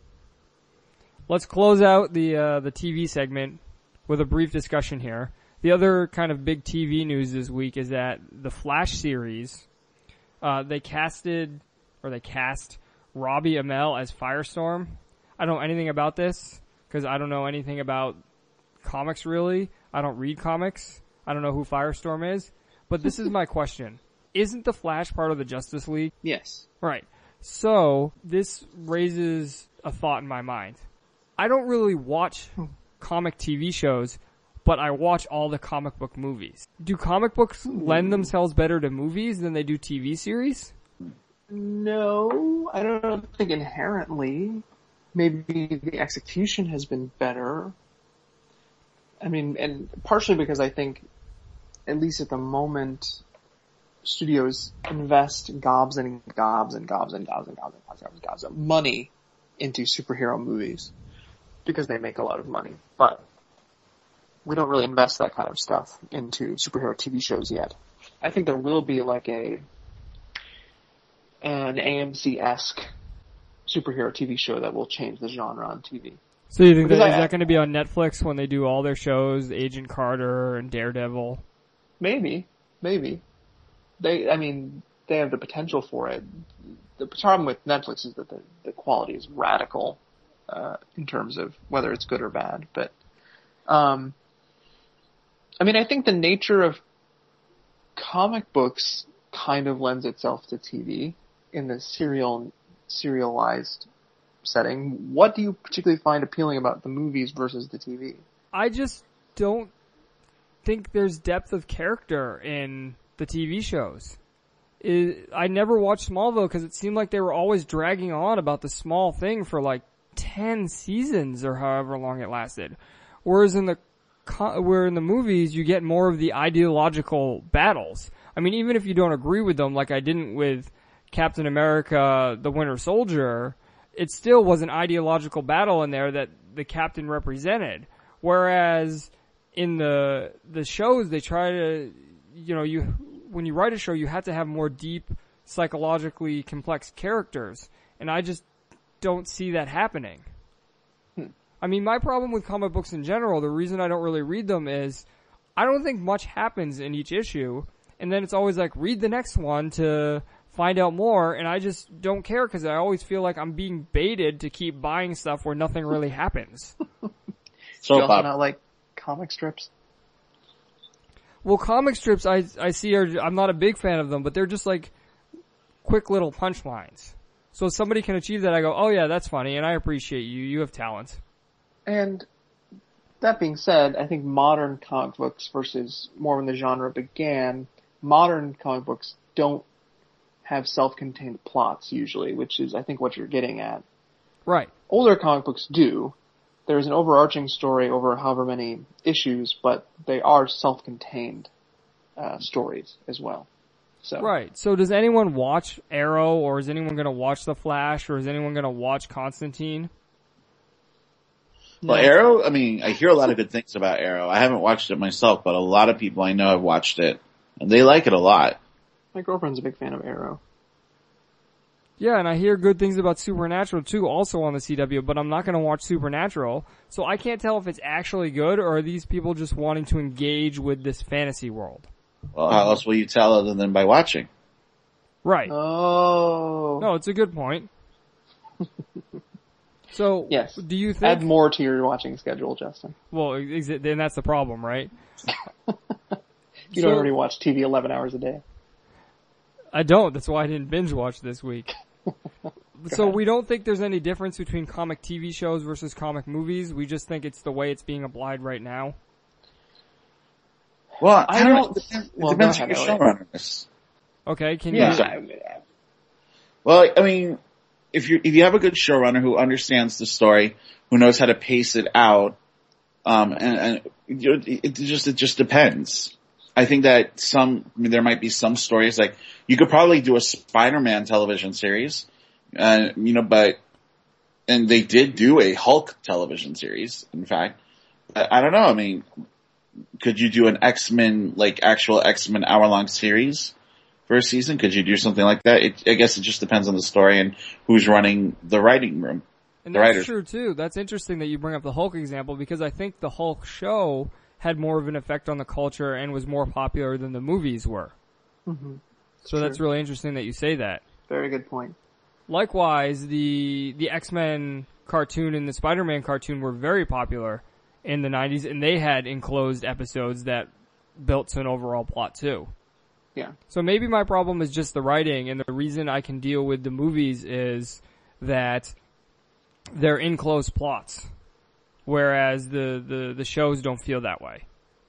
S2: Let's close out the TV segment with a brief discussion here. The other kind of big TV news this week is that the Flash series, they cast Robbie Amell as Firestorm. I don't know anything about this because I don't know anything about comics really. I don't read comics. I don't know who Firestorm is. But this is my question. Isn't the Flash part of the Justice League?
S3: Yes.
S2: Right. So, this raises a thought in my mind. I don't really watch comic TV shows, but I watch all the comic book movies. Do comic books lend themselves better to movies than they do TV series?
S3: No, I don't think inherently. Maybe the execution has been better. I mean, and partially because I think, at least at the moment, studios invest gobs and gobs and gobs and gobs and gobs and gobs and gobs of money into superhero movies because they make a lot of money. But we don't really invest that kind of stuff into superhero TV shows yet. I think there will be like an AMC-esque superhero TV show that will change the genre on TV.
S2: So you think
S3: Because
S2: is that going to be on Netflix when they do all their shows, Agent Carter and Daredevil?
S3: Maybe. They have the potential for it. The problem with Netflix is that the quality is radical, in terms of whether it's good or bad. But, I think the nature of comic books kind of lends itself to TV in the serialized setting. What do you particularly find appealing about the movies versus the TV?
S2: I just don't think there's depth of character in the TV shows. I never watched Smallville because it seemed like they were always dragging on about the small thing for like 10 seasons or however long it lasted. Whereas in the movies, you get more of the ideological battles. I mean, even if you don't agree with them, like I didn't with Captain America, the Winter Soldier, it still was an ideological battle in there that the Captain represented. Whereas in the shows, they try to, when you write a show, you have to have more deep, psychologically complex characters. And I just don't see that happening. I mean, my problem with comic books in general, the reason I don't really read them is I don't think much happens in each issue. And then it's always like, read the next one to find out more. And I just don't care because I always feel like I'm being baited to keep buying stuff where nothing really happens.
S3: So you also not like comic strips?
S2: Well, comic strips I see I'm not a big fan of them, but they're just like quick little punchlines. So if somebody can achieve that, I go, oh yeah, that's funny, and I appreciate you. You have talent.
S3: And that being said, I think modern comic books versus more when the genre began, modern comic books don't have self-contained plots usually, which is, I think, what you're getting at.
S2: Right.
S3: Older comic books do. There's an overarching story over however many issues, but they are self-contained stories as well. So.
S2: Right. So does anyone watch Arrow, or is anyone going to watch The Flash, or is anyone going to watch Constantine?
S5: Well, Arrow, I mean, I hear a lot of good things about Arrow. I haven't watched it myself, but a lot of people I know have watched it, and they like it a lot.
S3: My girlfriend's a big fan of Arrow.
S2: Yeah, and I hear good things about Supernatural too, also on the CW, but I'm not going to watch Supernatural, so I can't tell if it's actually good, or are these people just wanting to engage with this fantasy world?
S5: Well, how else will you tell other than by watching?
S2: Right.
S3: Oh.
S2: No, it's a good point. So,
S3: yes.
S2: Do you think...
S3: Add more to your watching schedule, Justin.
S2: Well, then that's the problem, right?
S3: You don't already watch TV 11 hours a day.
S2: I don't. That's why I didn't binge watch this week. So we don't think there's any difference between comic TV shows versus comic movies. We just think it's the way it's being applied right now.
S5: Well,
S3: I don't...
S5: It depends on your showrunner is.
S2: Okay, can
S5: Yeah.
S2: you...
S5: Well, I mean, if you have a good showrunner who understands the story, who knows how to pace it out, and it just depends. I think that there might be some stories, like, you could probably do a Spider-Man television series, and they did do a Hulk television series, in fact. I don't know, I mean, could you do an X-Men, like, actual X-Men hour-long series for a season? Could you do something like that? I guess it just depends on the story and who's running the writing room.
S2: And that's true, too. That's interesting that you bring up the Hulk example, because I think the Hulk show had more of an effect on the culture and was more popular than the movies were.
S3: Mm-hmm.
S2: So that's really interesting that you say that.
S3: Very good point.
S2: Likewise, the X-Men cartoon and the Spider-Man cartoon were very popular in the 90s, and they had enclosed episodes that built to an overall plot too.
S3: Yeah.
S2: So maybe my problem is just the writing, and the reason I can deal with the movies is that they're enclosed plots, whereas the shows don't feel that way.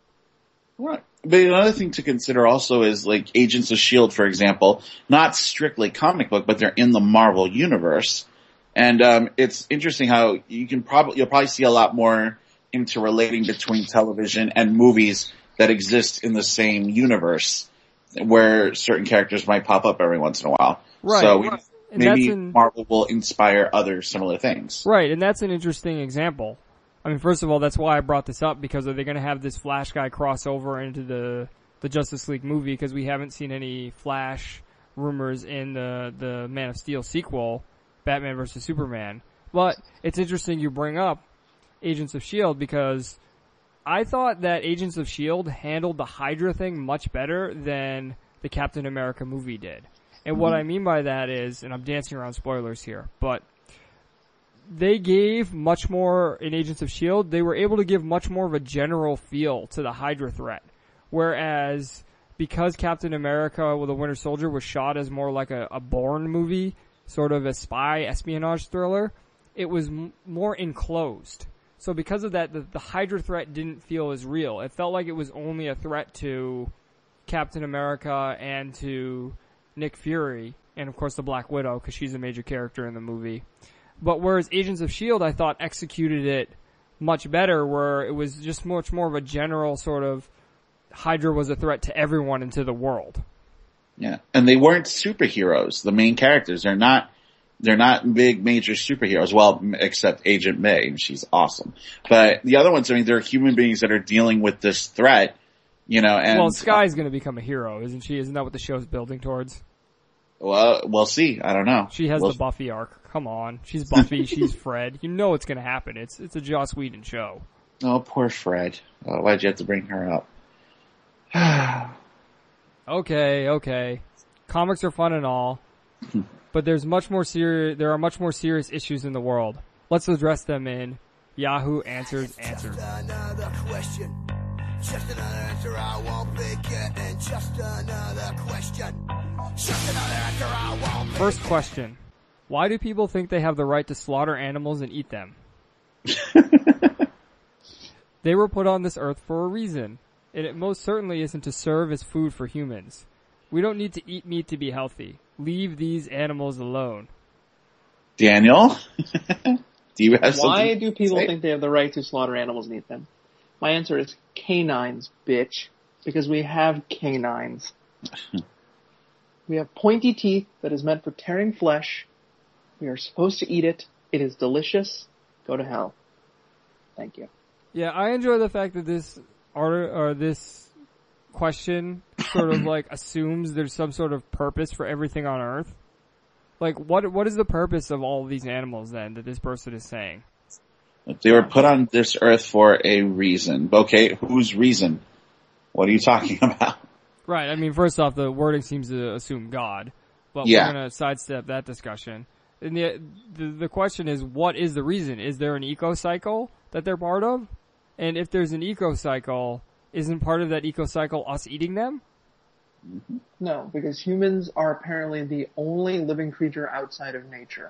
S5: Right. But another thing to consider also is, like, Agents of S.H.I.E.L.D., for example, not strictly comic book, but they're in the Marvel universe. And it's interesting how you'll probably see a lot more interrelating between television and movies that exist in the same universe, where certain characters might pop up every once in a while.
S2: Right.
S5: So maybe Marvel will inspire other similar things.
S2: Right, and that's an interesting example. I mean, first of all, that's why I brought this up, because are they going to have this Flash guy crossover into the Justice League movie? Because we haven't seen any Flash rumors in the Man of Steel sequel, Batman vs. Superman. But it's interesting you bring up Agents of S.H.I.E.L.D. because I thought that Agents of S.H.I.E.L.D. handled the Hydra thing much better than the Captain America movie did. And what I mean by that is, and I'm dancing around spoilers here, but they gave much more in Agents of S.H.I.E.L.D. They were able to give much more of a general feel to the Hydra threat. Whereas, because Captain America with the Winter Soldier was shot as more like a Bourne movie, sort of a spy espionage thriller, it was more enclosed. So because of that, the Hydra threat didn't feel as real. It felt like it was only a threat to Captain America and to Nick Fury, and of course the Black Widow, because she's a major character in the movie. But whereas Agents of S.H.I.E.L.D., I thought, executed it much better, where it was just much more of a general sort of Hydra was a threat to everyone and to the world.
S5: Yeah, and they weren't superheroes. The main characters, they're not big major superheroes. Well, except Agent May, she's awesome. But the other ones, I mean, they're human beings that are dealing with this threat, and...
S2: Well, Skye's gonna become a hero, isn't she? Isn't that what the show's building towards?
S5: Well, we'll see. I don't know.
S2: She has the Buffy arc. Come on. She's Buffy, she's Fred. You know it's gonna happen. It's a Joss Whedon show.
S5: Oh, poor Fred. Why'd you have to bring her up?
S2: Okay. Comics are fun and all, but there are much more serious issues in the world. Let's address them in Yahoo Answers.
S6: Just another question. Just another answer I won't be getting. Just another question. Just another actor I won't be.
S2: First question. Why do people think they have the right to slaughter animals and eat them? They were put on this earth for a reason, and it most certainly isn't to serve as food for humans. We don't need to eat meat to be healthy. Leave these animals alone.
S5: Daniel, do you have something?
S3: Why do people
S5: to say?
S3: think they have the right to slaughter animals and eat them? My answer is canines, bitch. Because we have canines. We have pointy teeth that is meant for tearing flesh. We are supposed to eat it. It is delicious. Go to hell. Thank you.
S2: Yeah, I enjoy the fact that this this question sort of like assumes there's some sort of purpose for everything on Earth. Like, what is the purpose of all of these animals then that this person is saying?
S5: They were put on this earth for a reason. Okay, whose reason? What are you talking about?
S2: Right. I mean, first off, the wording seems to assume God, but
S5: Yeah.
S2: we're going to sidestep that discussion. And the question is, what is the reason? Is there an eco-cycle that they're part of? And if there's an eco-cycle, isn't part of that eco-cycle us eating them?
S3: No, because humans are apparently the only living creature outside of nature.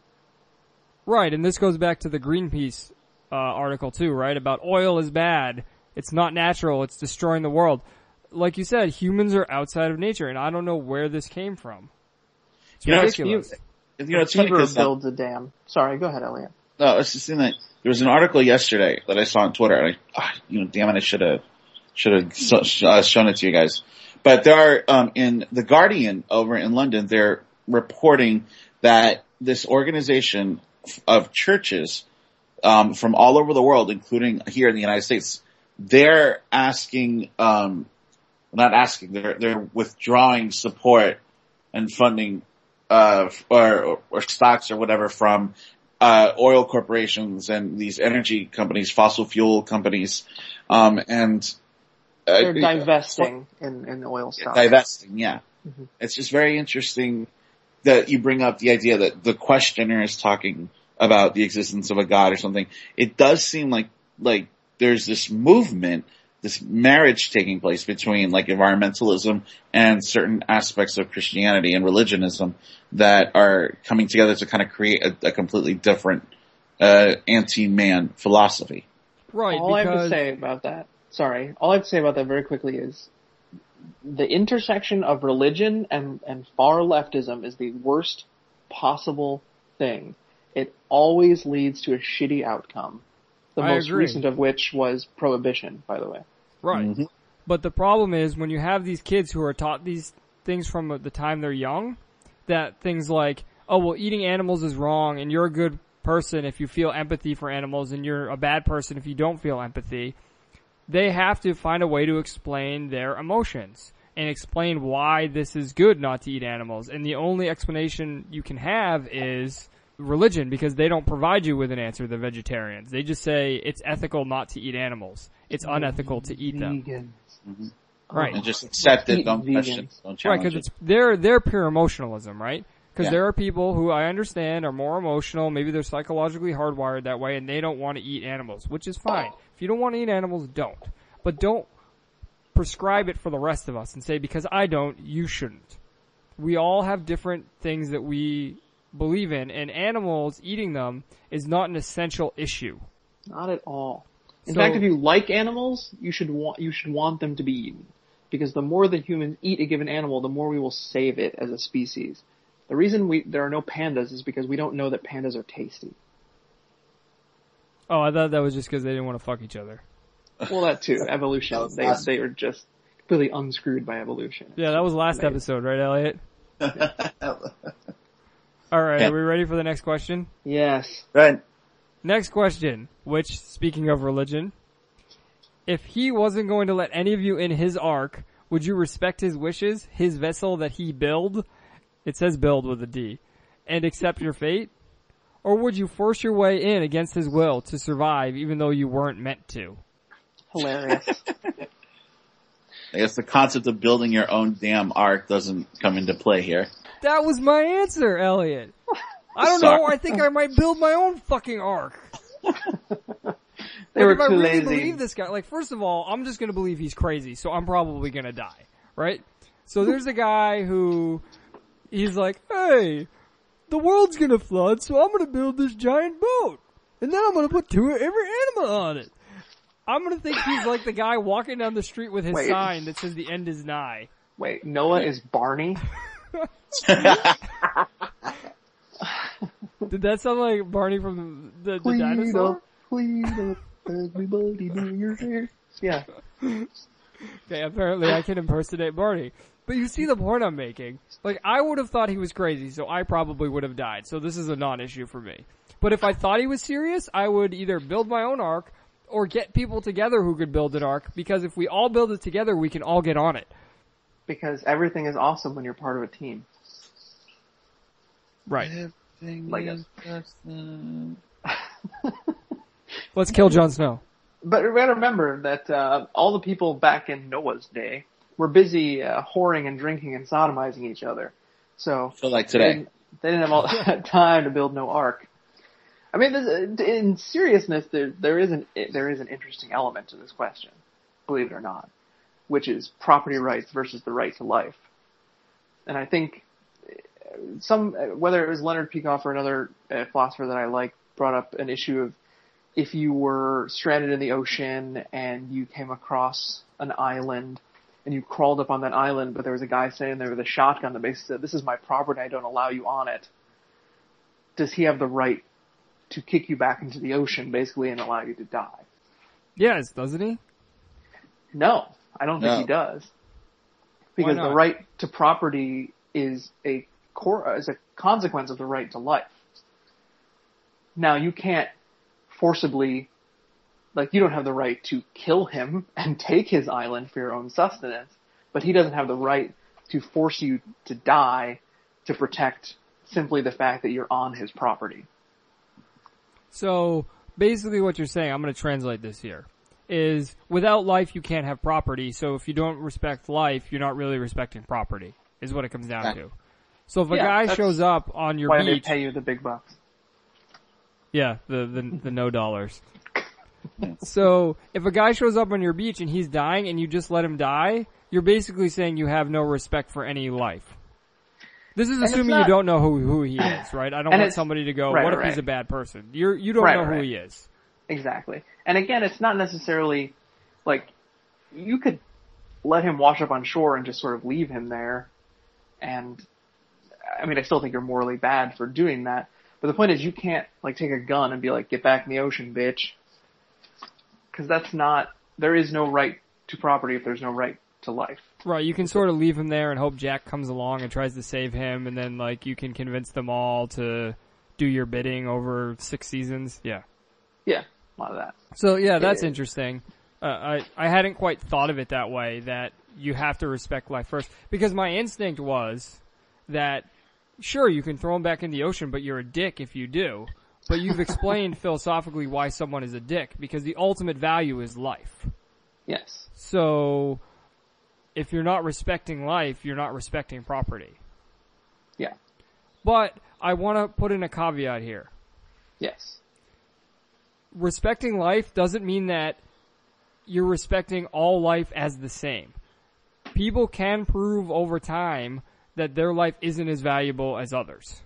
S2: Right, and this goes back to the Greenpeace article too, right? About oil is bad. It's not natural. It's destroying the world. Like you said, humans are outside of nature, and I don't know where this came from. It's ridiculous.
S5: It's funny
S3: Fever
S5: because
S3: builds a dam. Sorry, go ahead, Elliot.
S5: no, it's just in that there was an article yesterday that I saw on Twitter, and damn it, I should have shown it to you guys. But there are in the Guardian over in London, they're reporting that this organization of churches from all over the world, including here in the United States, they're asking, not asking, they're withdrawing support and funding or stocks or whatever from oil corporations and these energy companies, fossil fuel companies, and
S3: They're divesting in oil stocks.
S5: divesting. Yeah,
S3: Mhm.
S5: It's just very interesting that you bring up the idea that the questioner is talking about the existence of a God or something. It does seem like there's this movement, this marriage taking place between like environmentalism and certain aspects of Christianity and religionism that are coming together to kind of create a completely different anti-man philosophy.
S2: Right,
S3: All I have to
S2: because
S3: say about that, all I have to say about that very quickly is the intersection of religion and far leftism is the worst possible thing. It always leads to a shitty outcome. The
S2: I
S3: most
S2: agree.
S3: recent of which was prohibition, by the way.
S2: right.
S5: Mhm.
S2: But the problem is when you have these kids who are taught these things from the time they're young, that things like, oh, well, eating animals is wrong and you're a good person if you feel empathy for animals and you're a bad person if you don't feel empathy. They have to find a way to explain their emotions and explain why this is good not to eat animals. And the only explanation you can have is religion, because they don't provide you with an answer, the vegetarians. They just say it's ethical not to eat animals. It's unethical to eat them.
S3: Vegans.
S2: Right.
S5: And just accept it,
S3: Eat
S5: don't question it,
S3: vegans.
S5: don't
S2: Right,
S5: challenge
S2: because
S5: it.
S2: it's they're pure emotionalism, right? Because
S5: Yeah.
S2: there are people who I understand are more emotional, maybe they're psychologically hardwired that way, and they don't want to eat animals, which is fine. If you don't want to eat animals, don't. But don't prescribe it for the rest of us and say, because I don't, you shouldn't. We all have different things that we believe in, and animals, eating them, is not an essential issue.
S3: Not at all. In
S2: So-
S3: fact, if you like animals, you should want them to be eaten. Because the more that humans eat a given animal, the more we will save it as a species. The reason there are no pandas is because we don't know that pandas are tasty.
S2: Oh, I thought that was just because they didn't want to fuck each other.
S3: Well, that too. Evolution.
S5: That was
S3: They
S5: last-
S3: they are just completely unscrewed by evolution.
S2: Yeah, that was last
S3: Amazing.
S2: episode, right, Elliot? Alright,
S5: Yeah.
S2: are we ready for the next question?
S3: Yes.
S5: Right.
S2: Next question, which, speaking of religion, if he wasn't going to let any of you in his ark, would you respect his wishes, his vessel that he build? It says build with a D. And accept your fate? Or would you force your way in against his will to survive even though you weren't meant to?
S3: Hilarious.
S5: I guess the concept of building your own damn ark doesn't come into play here.
S2: That was my answer, Elliot. I don't
S5: Sorry.
S2: know, I think I might build my own fucking ark.
S3: They were
S2: if I
S3: too
S2: really
S3: lazy.
S2: believe this guy, like, first of all, I'm just gonna believe he's crazy, so I'm probably gonna die, right? So there's a guy who, he's like, hey, the world's gonna flood, so I'm gonna build this giant boat. And then I'm gonna put every animal on it. I'm gonna think he's like the guy walking down the street with his sign that says the end is nigh.
S3: Wait, Noah is Barney?
S2: Did that sound like Barney from the dinosaur?
S3: Clean up, everybody do your hair. Yeah.
S2: Okay, apparently I can impersonate Barney. But you see the point I'm making. Like, I would have thought he was crazy, so I probably would have died. So this is a non-issue for me. But if I thought he was serious, I would either build my own ark or get people together who could build an ark, because if we all build it together, we can all get on it.
S3: Because everything is awesome when you're part of a team.
S2: Right.
S3: Like
S2: Let's kill Jon Snow.
S3: But we gotta remember that all the people back in Noah's day were busy whoring and drinking and sodomizing each other. So
S5: like today.
S3: They didn't have all that time to build no ark. I mean, in seriousness, there is an interesting element to this question, believe it or not, which is property rights versus the right to life. And I think whether it was Leonard Peikoff or another philosopher that I like, brought up an issue of if you were stranded in the ocean and you came across an island and you crawled up on that island, but there was a guy sitting there with a shotgun that basically said, "This is my property, I don't allow you on it." Does he have the right to kick you back into the ocean, basically, and allow you to die?
S2: Yes, doesn't he?
S3: No, I don't think he does. Because the right to property is a consequence of the right to life. Now, you can't forcibly, like, you don't have the right to kill him and take his island for your own sustenance, but he doesn't have the right to force you to die to protect simply the fact that you're on his property.
S2: So, basically what you're saying, I'm going to translate this here, is without life you can't have property, so if you don't respect life, you're not really respecting property, is what it comes down to. So if a guy shows up on your beach...
S3: Why they pay you the big bucks.
S2: Yeah, the no dollars. So, if a guy shows up on your beach and he's dying and you just let him die, you're basically saying you have no respect for any life. This is assuming you don't know who he is, right? I don't want somebody to go, what if he's a bad person? You don't know who he is.
S3: Exactly. And again, it's not necessarily, like, you could let him wash up on shore and just sort of leave him there. And, I mean, I still think you're morally bad for doing that. But the point is, you can't, like, take a gun and be like, get back in the ocean, bitch. Because there is no right to property if there's no right to life.
S2: Right, you can sort of leave him there and hope Jack comes along and tries to save him, and then, like, you can convince them all to do your bidding over 6 seasons. Yeah.
S3: Yeah, a lot of that.
S2: So, yeah, that's interesting. I hadn't quite thought of it that way, that you have to respect life first. Because my instinct was that, sure, you can throw him back in the ocean, but you're a dick if you do. But you've explained philosophically why someone is a dick, because the ultimate value is life.
S3: Yes.
S2: So, if you're not respecting life, you're not respecting property.
S3: Yeah.
S2: But I want to put in a caveat here.
S3: Yes.
S2: Respecting life doesn't mean that you're respecting all life as the same. People can prove over time that their life isn't as valuable as others.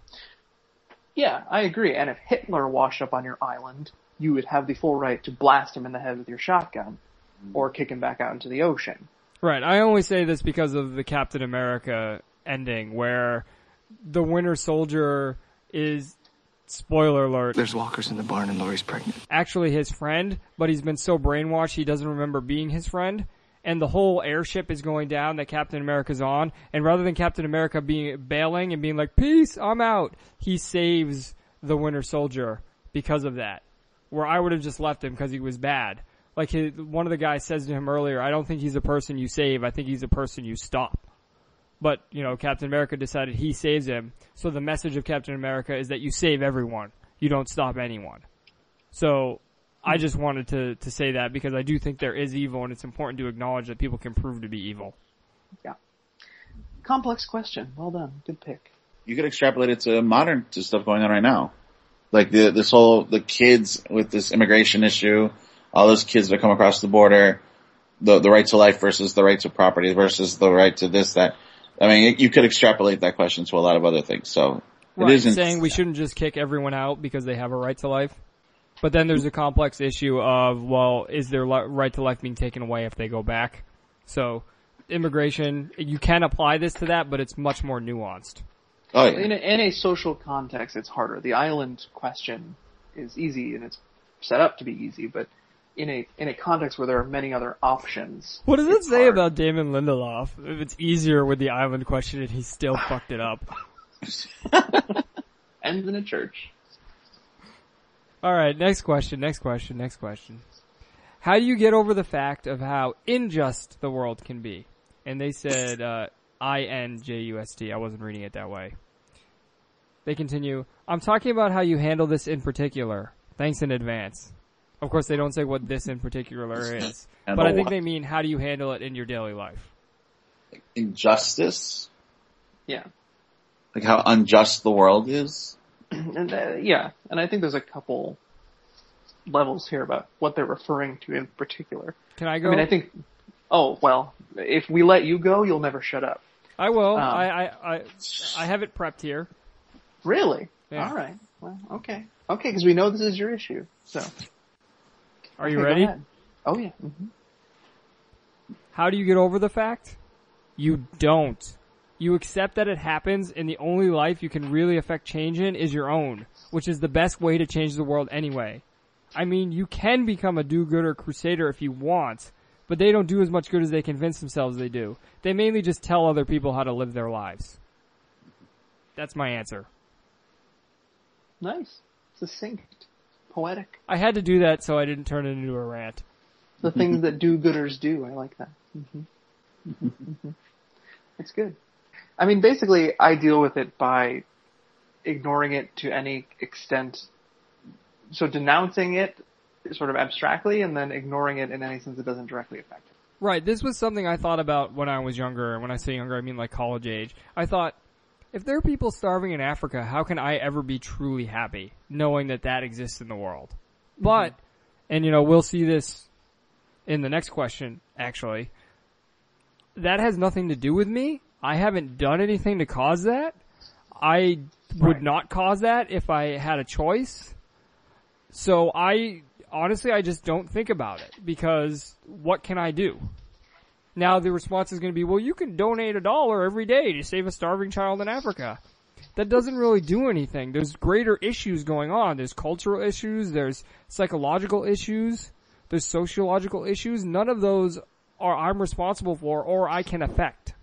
S3: Yeah, I agree. And if Hitler washed up on your island, you would have the full right to blast him in the head with your shotgun or kick him back out into the ocean.
S2: Right. I only say this because of the Captain America ending where the Winter Soldier is, spoiler alert,
S4: There's walkers in the barn and Lori's pregnant.
S2: actually his friend, but he's been so brainwashed he doesn't remember being his friend. And the whole airship is going down that Captain America's on, and rather than Captain America bailing and being like, peace, I'm out, he saves the Winter Soldier because of that. Where I would have just left him because he was bad. Like one of the guys says to him earlier, I don't think he's a person you save, I think he's a person you stop. But, Captain America decided he saves him, so the message of Captain America is that you save everyone. You don't stop anyone. So, I just wanted to say that because I do think there is evil, and it's important to acknowledge that people can prove to be evil.
S3: Yeah. Complex question. Well done. Good pick.
S5: You could extrapolate it to stuff going on right now. Like the kids with this immigration issue, all those kids that come across the border, the right to life versus the right to property versus the right to this, that. I mean, you could extrapolate that question to a lot of other things. So
S2: Right,
S5: it isn't
S2: saying we shouldn't just kick everyone out because they have a right to life. But then there's a complex issue of, well, is their right to life being taken away if they go back? So immigration, you can apply this to that, but it's much more nuanced.
S5: Oh yeah.
S3: In a social context, it's harder. The island question is easy, and it's set up to be easy, but in a context where there are many other options.
S2: What does it
S3: it's
S2: say
S3: hard.
S2: about Damon Lindelof? If it's easier with the island question and he still fucked it up.
S3: Ends in a church.
S2: Alright, next question. How do you get over the fact of how unjust the world can be? And they said, INJUST. I wasn't reading it that way. They continue, I'm talking about how you handle this in particular. Thanks in advance. Of course, they don't say what this in particular is. But I think they mean, how do you handle it in your daily life?
S5: Injustice?
S3: Yeah.
S5: Like how unjust the world is?
S3: And and I think there's a couple levels here about what they're referring to in particular.
S2: Can I go?
S3: I mean, I think, if we let you go, you'll never shut up.
S2: I will. I have it prepped here.
S3: Really?
S2: Yeah.
S3: All right. Well, okay. Okay, because we know this is your issue. So,
S2: Are you
S3: okay, go
S2: ready?
S3: ahead. Oh yeah. Mm-hmm.
S2: How do you get over the fact? You don't. You accept that it happens, and the only life you can really affect change in is your own, which is the best way to change the world anyway. I mean, you can become a do-gooder crusader if you want, but they don't do as much good as they convince themselves they do. They mainly just tell other people how to live their lives. That's my answer.
S3: Nice, succinct, poetic.
S2: I had to do that so I didn't turn it into a rant.
S3: The things that do-gooders do. I like that. It's good. I mean, basically, I deal with it by ignoring it to any extent. So denouncing it sort of abstractly, and then ignoring it in any sense it doesn't directly affect it.
S2: Right, this was something I thought about when I was younger, and when I say younger I mean like college age. I thought, if there are people starving in Africa, how can I ever be truly happy, knowing that that exists in the world? But, and we'll see this in the next question, actually, that has nothing to do with me. I haven't done anything to cause that. I would not cause that if I had a choice. So honestly, I just don't think about it, because what can I do? Now the response is going to be, well, you can donate $1 every day to save a starving child in Africa. That doesn't really do anything. There's greater issues going on. There's cultural issues, there's psychological issues, there's sociological issues. None of those I'm responsible for or I can affect.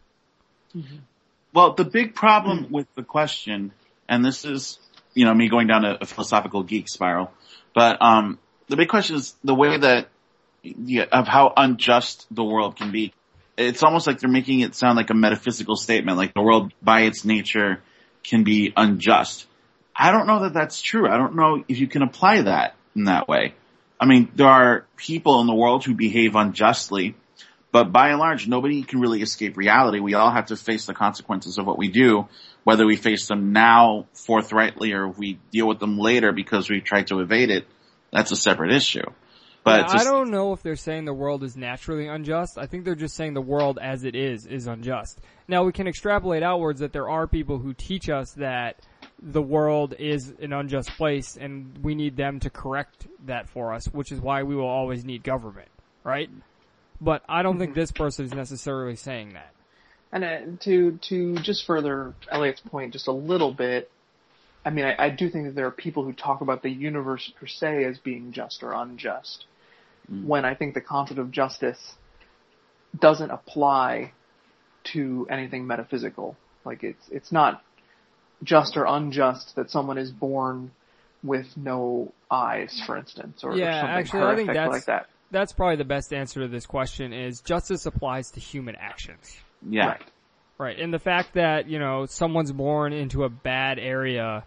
S5: Well, the big problem with the question, and this is, me going down a philosophical geek spiral, but the big question is the way that of how unjust the world can be. It's almost like they're making it sound like a metaphysical statement, like the world by its nature can be unjust. I don't know that that's true. I don't know if you can apply that in that way. I mean, there are people in the world who behave unjustly, but by and large, nobody can really escape reality. We all have to face the consequences of what we do, whether we face them now forthrightly or we deal with them later because we try to evade it. That's a separate issue. But
S2: I don't know if they're saying the world is naturally unjust. I think they're just saying the world as it is unjust. Now, we can extrapolate outwards that there are people who teach us that the world is an unjust place and we need them to correct that for us, which is why we will always need government, right? But I don't think this person is necessarily saying that.
S3: And to just further Elliot's point just a little bit, I mean, I do think that there are people who talk about the universe per se as being just or unjust, when I think the concept of justice doesn't apply to anything metaphysical. Like it's not just or unjust that someone is born with no eyes, for instance, or something
S2: actually, I think
S3: like that.
S2: That's probably the best answer to this question is justice applies to human actions.
S5: Yeah.
S2: Right. And the fact that, someone's born into a bad area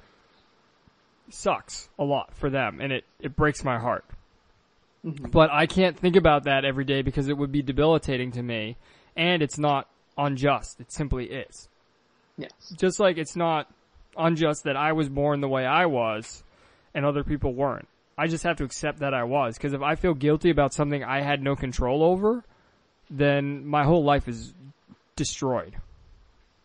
S2: sucks a lot for them, and it breaks my heart. But I can't think about that every day because it would be debilitating to me, and it's not unjust. It simply is.
S3: Yes.
S2: Just like it's not unjust that I was born the way I was and other people weren't. I just have to accept that I was, because if I feel guilty about something I had no control over, then my whole life is destroyed.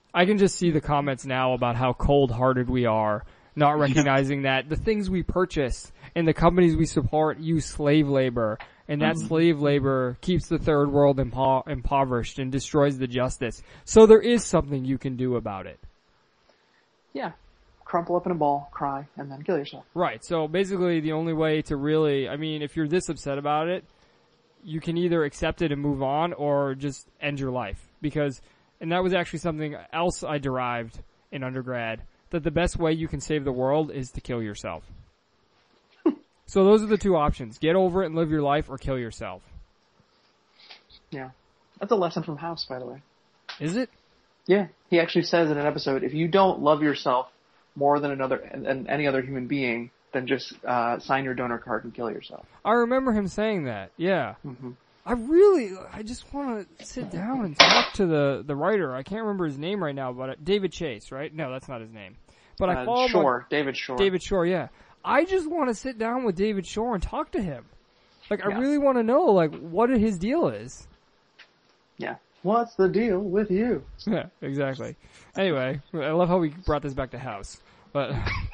S2: I can just see the comments now about how cold-hearted we are, not recognizing that the things we purchase and the companies we support use slave labor, and that slave labor keeps the third world impoverished and destroys the justice. So there is something you can do about it.
S3: Yeah. Crumple up in a ball, cry, and then kill yourself.
S2: Right. So basically the only way to really, I mean, if you're this upset about it, you can either accept it and move on or just end your life. Because, and that was actually something else I derived in undergrad, that the best way you can save the world is to kill yourself. So those are the two options. Get over it and live your life, or kill yourself.
S3: Yeah. That's a lesson from House, by the way.
S2: Is it?
S3: Yeah. He actually says in an episode, if you don't love yourself more than any other human being, then just sign your donor card and kill yourself.
S2: I remember him saying that. Yeah.
S3: Mm-hmm.
S2: I just want to sit down and talk to the writer. I can't remember his name right now, but David Chase, right? No, that's not his name. But I follow
S3: Shore, David Shore.
S2: David Shore, yeah. I just want to sit down with David Shore and talk to him. Like, I
S3: Yeah.
S2: really want to know, like, what his deal is.
S3: Yeah. What's the deal with you?
S2: Yeah, exactly. Anyway, I love how we brought this back to House. But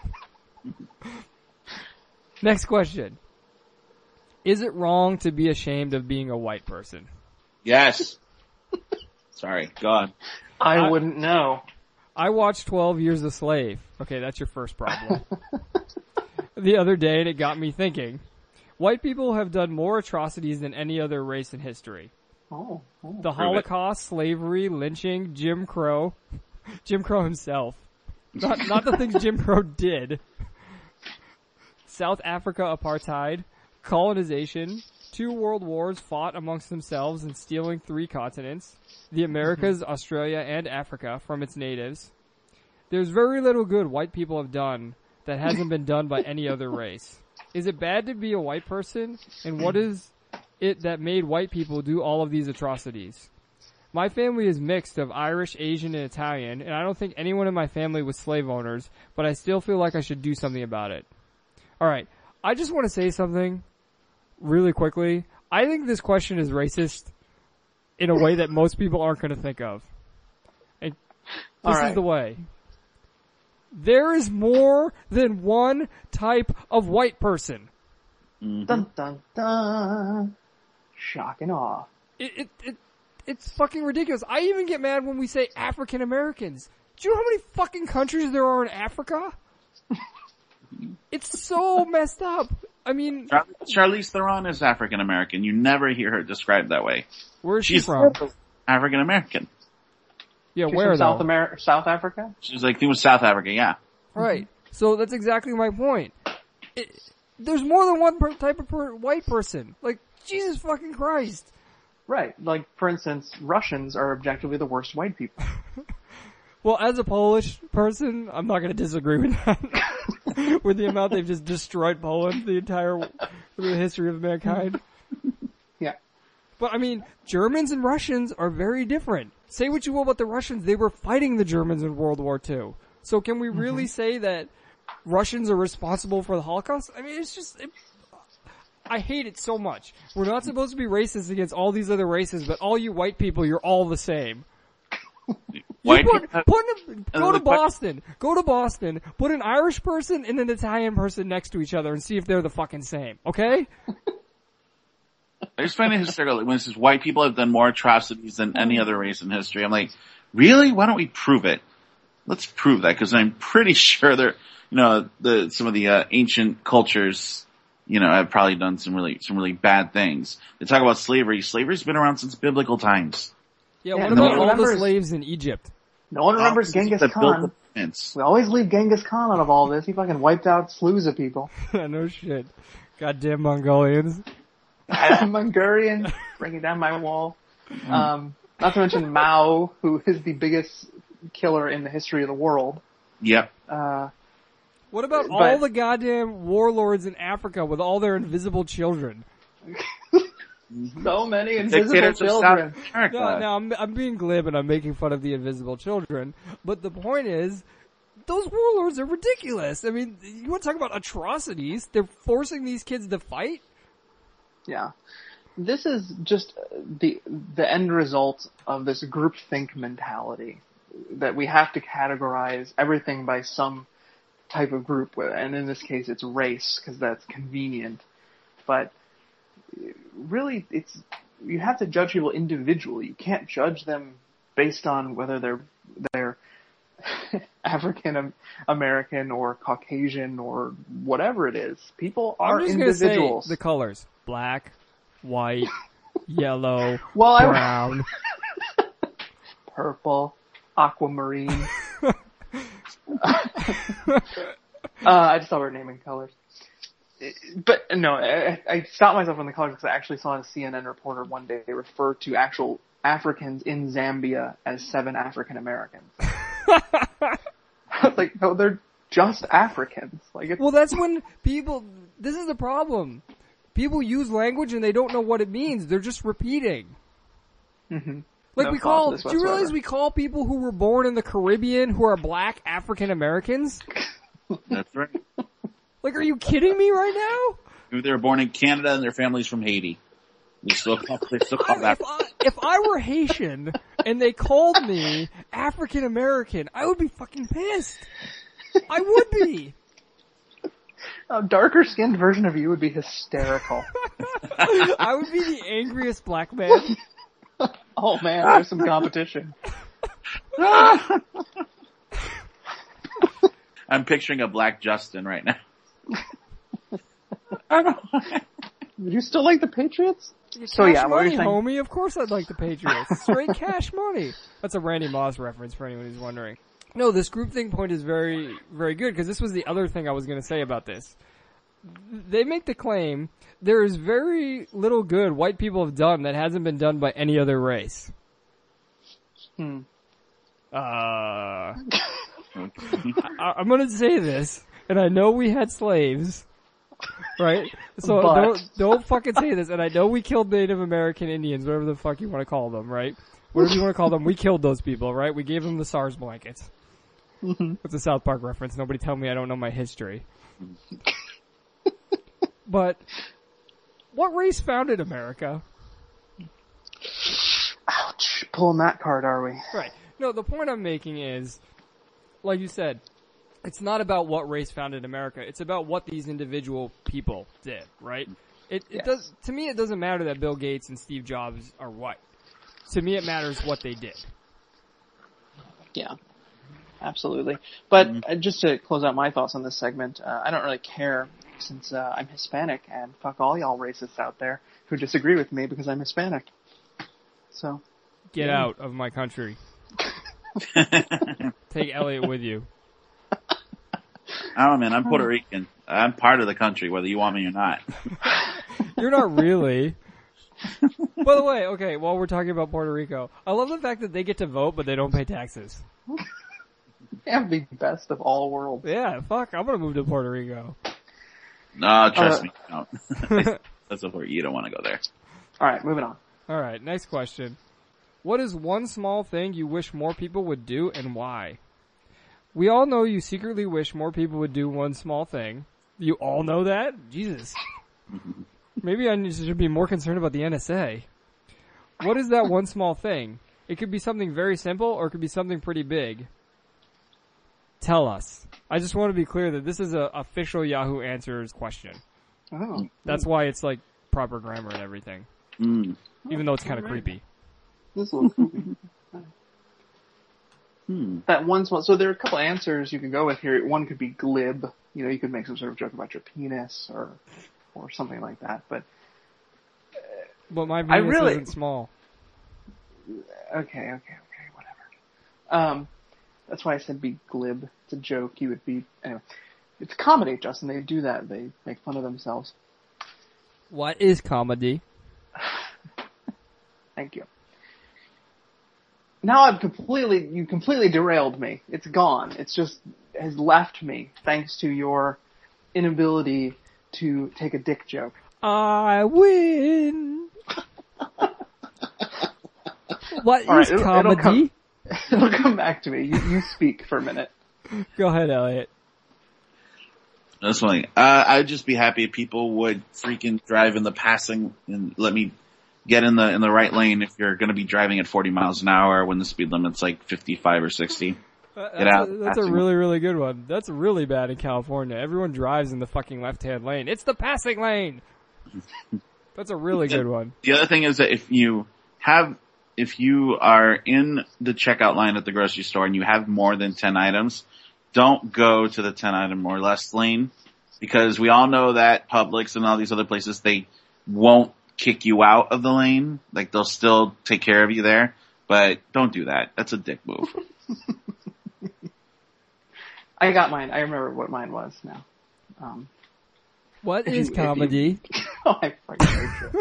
S2: next question. Is it wrong to be ashamed of being a white person?
S5: Yes. Sorry, go on.
S3: I wouldn't know.
S2: I watched 12 Years a Slave. Okay, that's your first problem. The other day, and it got me thinking. White people have done more atrocities than any other race in history.
S3: Oh.
S2: The Holocaust, slavery, lynching, Jim Crow. Jim Crow himself. Not the things Jim Crow did. South Africa apartheid, colonization, 2 world wars fought amongst themselves and stealing 3 continents, the Americas, Australia, and Africa from its natives. There's very little good white people have done that hasn't been done by any other race. Is it bad to be a white person? And what is it that made white people do all of these atrocities? My family is mixed of Irish, Asian, and Italian, and I don't think anyone in my family was slave owners, but I still feel like I should do something about it. Alright, I just want to say something really quickly. I think this question is racist in a way that most people aren't going to think of. And this is the way. There is more than one type of white person.
S3: Dun dun dun. Shock and awe.
S2: It's fucking ridiculous. I even get mad when we say African Americans. Do you know how many fucking countries there are in Africa? It's so messed up. I mean,
S5: Charlize Theron is African American. You never hear her described that way.
S2: Where is she
S5: She's
S2: from?
S5: African American.
S2: Yeah,
S3: She's
S2: where
S3: from
S2: though?
S3: South Africa?
S5: She's like, it was South Africa, yeah.
S2: Right. So that's exactly my point. There's more than one type of white person. Like, Jesus fucking Christ.
S3: Right. Like, for instance, Russians are objectively the worst white people.
S2: Well, as a Polish person, I'm not going to disagree with that. With the amount they've just destroyed Poland, the history of mankind.
S3: Yeah.
S2: But I mean, Germans and Russians are very different. Say what you will about the Russians, they were fighting the Germans in World War II. So can we really say that Russians are responsible for the Holocaust? I mean, it's just, I hate it so much. We're not supposed to be racist against all these other races, but all you white people, you're all the same. Go to Boston, put an Irish person and an Italian person next to each other and see if they're the fucking same, okay?
S5: I just find it hysterical when it says white people have done more atrocities than any other race in history. I'm like, really? Why don't we prove it? Let's prove that, because I'm pretty sure some of the ancient cultures, have probably done some really bad things. They talk about slavery. Slavery's been around since biblical times.
S2: Yeah,
S3: Yeah,
S2: what
S3: no
S2: about
S3: one
S2: all the
S3: remembers-
S2: slaves in Egypt?
S3: No one remembers Genghis Khan. We always leave Genghis Khan out of all this. He fucking wiped out slews of people.
S2: No shit. Goddamn Mongolians.
S3: Mongolian, bringing down my wall. Not to mention Mao, who is the biggest killer in the history of the world.
S5: Yep.
S2: What about all the goddamn warlords in Africa with all their invisible children?
S3: So many invisible
S5: Dictators of
S3: children.
S5: South America.
S2: No, I'm being glib and I'm making fun of the invisible children. But the point is, those warlords are ridiculous. I mean, you want to talk about atrocities? They're forcing these kids to fight?
S3: Yeah. This is just the end result of this groupthink mentality. that we have to categorize everything by some type of group, and in this case it's race, because that's convenient. But really, you have to judge people individually. You can't judge them based on whether they're African American or Caucasian or whatever it is. People are
S2: I'm just
S3: individuals.
S2: Gonna say the colors: black, white, yellow,
S3: Well,
S2: brown.
S3: Purple, aquamarine. I just thought we were naming colors. But no, I stopped myself on the colors because I actually saw a CNN reporter one day refer to actual Africans in Zambia as 7 African Americans. I was like, no, they're just Africans. Like,
S2: Well, that's when people. This is the problem. People use language and they don't know what it means. They're just repeating.
S3: mm-hmm.
S2: Like
S3: No
S2: we
S3: thought
S2: call.
S3: to this
S2: Do you realize
S3: whatsoever.
S2: we call people who were born in the Caribbean who are black African Americans?
S5: That's right.
S2: Like, are you kidding me right now?
S5: Maybe they were born in Canada and their family's from Haiti. They still call that.
S2: If I were Haitian and they called me African American, I would be fucking pissed. I would be.
S3: A darker skinned version of you would be hysterical.
S2: I would be the angriest black man.
S3: Oh man, there's some competition.
S5: I'm picturing a black Justin right now.
S3: Do you still like the Patriots? So
S2: Cash
S3: yeah, what were
S2: money,
S3: you saying?
S2: homie. Of course I'd like the Patriots. Straight cash money. That's a Randy Moss reference for anyone who's wondering. No, this groupthink point is very, very good because this was the other thing I was going to say about this. They make the claim there is very little good white people have done that hasn't been done by any other race.
S3: Hmm.
S2: I'm going to say this, and I know we had slaves, right? So
S3: But-
S2: don't fucking say this. And I know we killed Native American Indians, whatever the fuck you want to call them, right? Whatever you want to call them, we killed those people, right? We gave them the SARS blankets. It's a South Park reference. Nobody tell me I don't know my history. But what race founded America?
S3: Ouch. Pulling that card, are we?
S2: Right. No, the point I'm making is, like you said, it's not about what race founded America. It's about what these individual people did, right? It
S3: Yes.
S2: does, to me, it doesn't matter that Bill Gates and Steve Jobs are white. To me, it matters what they did.
S3: Yeah. Absolutely. But just to close out my thoughts on this segment, I don't really care since I'm Hispanic, and fuck all y'all racists out there who disagree with me because I'm Hispanic. So.
S2: Get out of my country. Take Elliot with you.
S5: Oh man, I'm Puerto Rican. I'm part of the country, whether you want me or not.
S2: You're not really. By the way, okay, while we're talking about Puerto Rico, I love the fact that they get to vote, but they don't pay taxes.
S3: Yeah, the best of all worlds.
S2: Yeah, fuck, I'm gonna move to Puerto Rico.
S5: No, trust me. No. That's where you don't want to go there.
S3: Alright, moving on.
S2: Alright, next question. What is one small thing you wish more people would do and why? We all know you secretly wish more people would do one small thing. You all know that? Jesus. Maybe I should be more concerned about the NSA. What is that one small thing? It could be something very simple or it could be something pretty big. Tell us. I just want to be clear that this is a official Yahoo Answers question.
S3: Oh.
S2: That's why it's like proper grammar and everything. Even though it's kind of creepy.
S3: This is a little creepy. That one small, so there are a couple answers you can go with here. One could be glib. You know, you could make some sort of joke about your penis or something like that. But
S2: my penis
S3: really-
S2: isn't small.
S3: okay, whatever. That's why I said be glib. It's a joke. You would be anyway. It's comedy, Justin. They do that. They make fun of themselves.
S2: What is comedy?
S3: Thank you. Now you completely derailed me. It's gone. It's just has left me thanks to your inability to take a dick joke.
S2: I win. What
S3: All right,
S2: is
S3: it'll
S2: comedy?
S3: It'll come back to me. You speak for a minute.
S2: Go ahead, Elliot.
S5: That's funny. I'd just be happy if people would freaking drive in the passing and let me get in the right lane if you're going to be driving at 40 miles an hour when the speed limit's like 55 or 60.
S2: That's a really, really good one. That's really bad in California. Everyone drives in the fucking left-hand lane. It's the passing lane! That's a really good one.
S5: The other thing is that if you are in the checkout line at the grocery store and you have more than 10 items, don't go to the 10 item or less lane, because we all know that Publix and all these other places, they won't kick you out of the lane. Like, they'll still take care of you there, but don't do that. That's a dick move.
S3: I got mine. I remember what mine was now.
S2: What is comedy?
S3: Oh, I fucking hate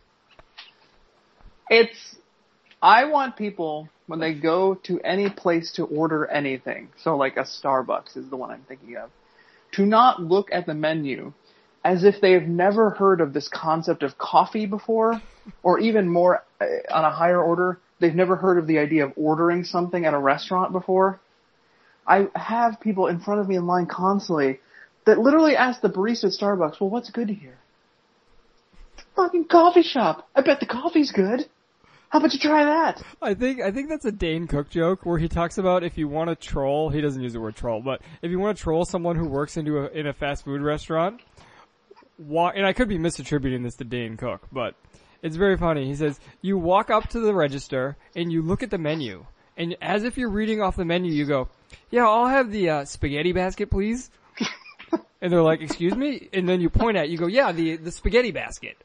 S3: it. I want people, when they go to any place to order anything, so like a Starbucks is the one I'm thinking of, to not look at the menu as if they have never heard of this concept of coffee before, or even more, on a higher order, they've never heard of the idea of ordering something at a restaurant before. I have people in front of me in line constantly that literally ask the barista at Starbucks, well, what's good here? It's a fucking coffee shop. I bet the coffee's good. How about you try that?
S2: I think that's a Dane Cook joke where he talks about if you want to troll, he doesn't use the word troll, but if you want to troll someone who works in a fast food restaurant, and I could be misattributing this to Dane Cook, but it's very funny. He says, you walk up to the register and you look at the menu, and as if you're reading off the menu, you go, yeah, I'll have the spaghetti basket, please. And they're like, excuse me? And then you point at, you go, yeah, the spaghetti basket.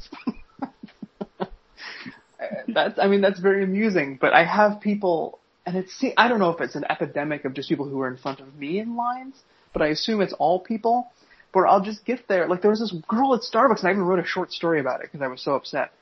S3: That's very amusing, but I have people, and I don't know if it's an epidemic of just people who are in front of me in lines, but I assume it's all people, where I'll just get there. Like, there was this girl at Starbucks, and I even wrote a short story about it because I was so upset.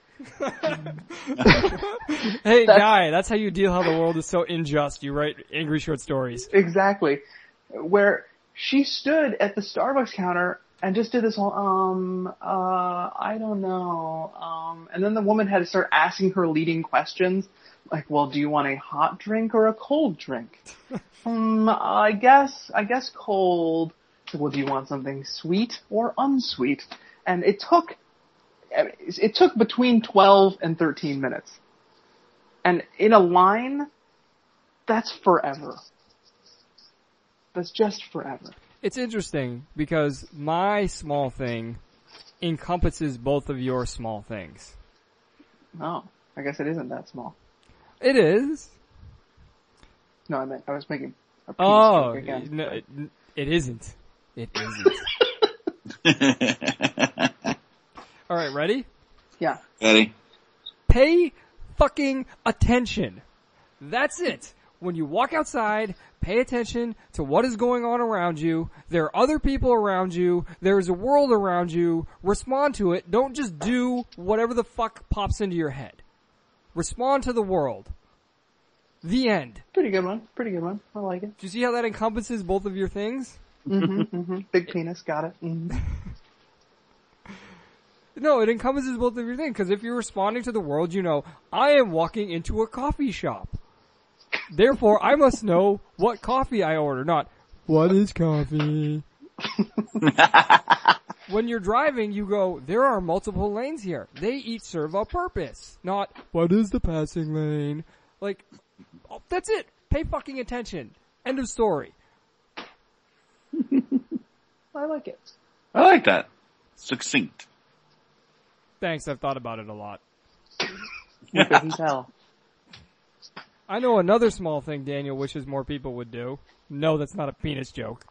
S2: Hey, Guy, that's how you deal how the world is so unjust. You write angry short stories.
S3: Exactly. Where she stood at the Starbucks counter and just did this whole, I don't know, and then the woman had to start asking her leading questions, like, well, do you want a hot drink or a cold drink? I guess cold. So, well, do you want something sweet or unsweet? And it took between 12 and 13 minutes. And in a line, that's forever. That's just forever.
S2: It's interesting because my small thing encompasses both of your small things.
S3: Oh, I guess it isn't that small.
S2: It is.
S3: No, I was making a penis joke again.
S2: No, it isn't. It isn't. All right, ready?
S3: Yeah.
S5: Ready?
S2: Pay fucking attention. That's it. When you walk outside, pay attention to what is going on around you. There are other people around you. There is a world around you. Respond to it. Don't just do whatever the fuck pops into your head. Respond to the world. The end.
S3: Pretty good one. I like it.
S2: Do you see how that encompasses both of your things?
S3: Big penis, got it. Mm-hmm.
S2: No, it encompasses both of your things, because if you're responding to the world, you know, I am walking into a coffee shop. Therefore, I must know what coffee I order, not, what is coffee? When you're driving, you go, there are multiple lanes here. They each serve a purpose. Not, what is the passing lane? Like, oh, that's it. Pay fucking attention. End of story.
S3: I like it.
S5: I like that. Succinct.
S2: Thanks, I've thought about it a lot.
S3: You couldn't tell.
S2: I know another small thing Daniel wishes more people would do. No, that's not a penis joke.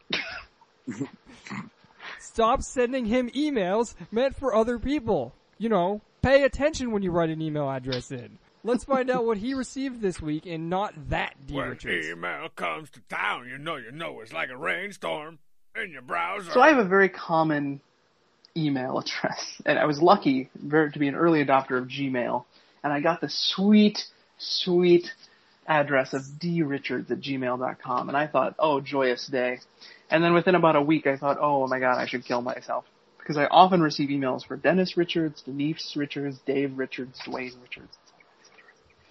S2: Stop sending him emails meant for other people. You know, pay attention when you write an email address in. Let's find out what he received this week and not that D.
S7: When
S2: Richards.
S7: email comes to town, you know it's like a rainstorm in your browser.
S3: So I have a very common email address, and I was lucky to be an early adopter of Gmail, and I got the sweet address of drichards@gmail.com, and I thought, oh, joyous day. And then within about a week, I thought, oh my god, I should kill myself. Because I often receive emails for Dennis Richards, Denise Richards, Dave Richards, Dwayne Richards, etc.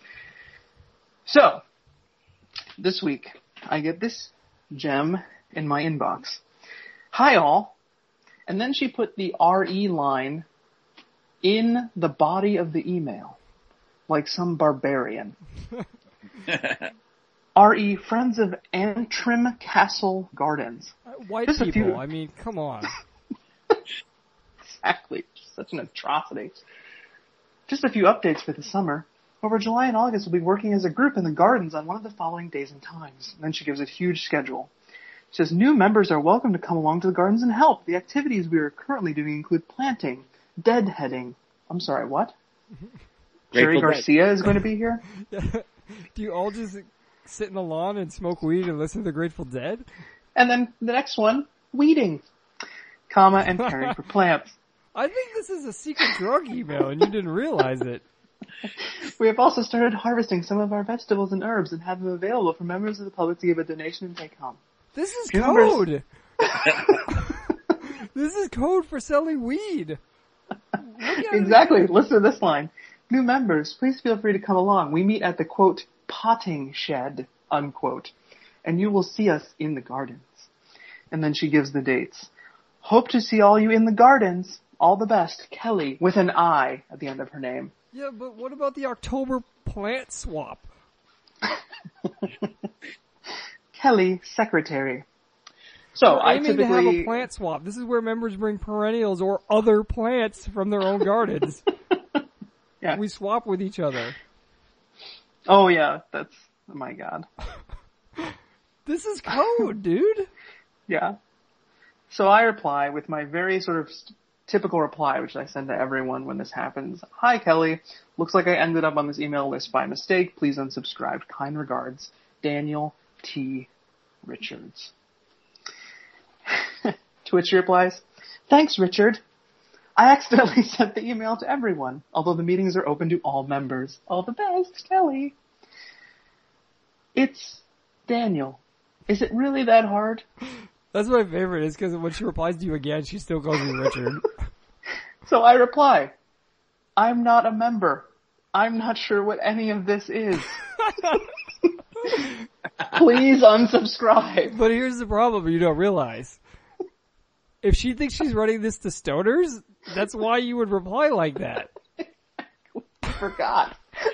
S3: So, this week, I get this gem in my inbox. Hi all. And then she put the RE line in the body of the email, like some barbarian. R.E. Friends of Antrim Castle Gardens.
S2: White
S3: Just a
S2: people,
S3: few-
S2: I mean, come on.
S3: Exactly. Such an atrocity. Just a few updates for the summer. Over July and August, we'll be working as a group in the gardens on one of the following days and times. And then she gives a huge schedule. She says, new members are welcome to come along to the gardens and help. The activities we are currently doing include planting, deadheading. I'm sorry, what? Jerry
S5: Grateful Dead.
S3: Garcia is going to be here?
S2: Do you all just sit in the lawn and smoke weed and listen to the Grateful Dead?
S3: And then the next one, weeding, comma, and caring for plants.
S2: I think this is a secret drug email and you didn't realize it.
S3: We have also started harvesting some of our vegetables and herbs and have them available for members of the public to give a donation and take home.
S2: This is
S3: Do you remember-
S2: code! This is code for selling weed.
S3: Exactly. Listen to this line. New members, please feel free to come along. We meet at the, quote, potting shed, unquote, and you will see us in the gardens. And then she gives the dates. Hope to see all you in the gardens. All the best, Kelly, with an I at the end of her name.
S2: Yeah, but what about the October plant swap?
S3: Kelly, secretary. So
S2: We're
S3: I
S2: aiming to have a
S3: typically,
S2: plant swap. This is where members bring perennials or other plants from their own gardens.
S3: yeah.
S2: We swap with each other.
S3: Oh yeah, that's, oh my god.
S2: This is code, dude.
S3: Yeah. So I reply with my very sort of typical reply, which I send to everyone when this happens. Hi, Kelly. Looks like I ended up on this email list by mistake. Please unsubscribe. Kind regards, Daniel T. Richards. To which she replies, thanks, Richard. I accidentally sent the email to everyone, although the meetings are open to all members. All the best, Kelly. It's Daniel. Is it really that hard?
S2: That's my favorite, is because when she replies to you again, she still calls you Richard.
S3: So I reply, I'm not a member. I'm not sure what any of this is. Please unsubscribe.
S2: But here's the problem you don't realize. If she thinks she's running this to stoners, that's why you would reply like that.
S3: I forgot.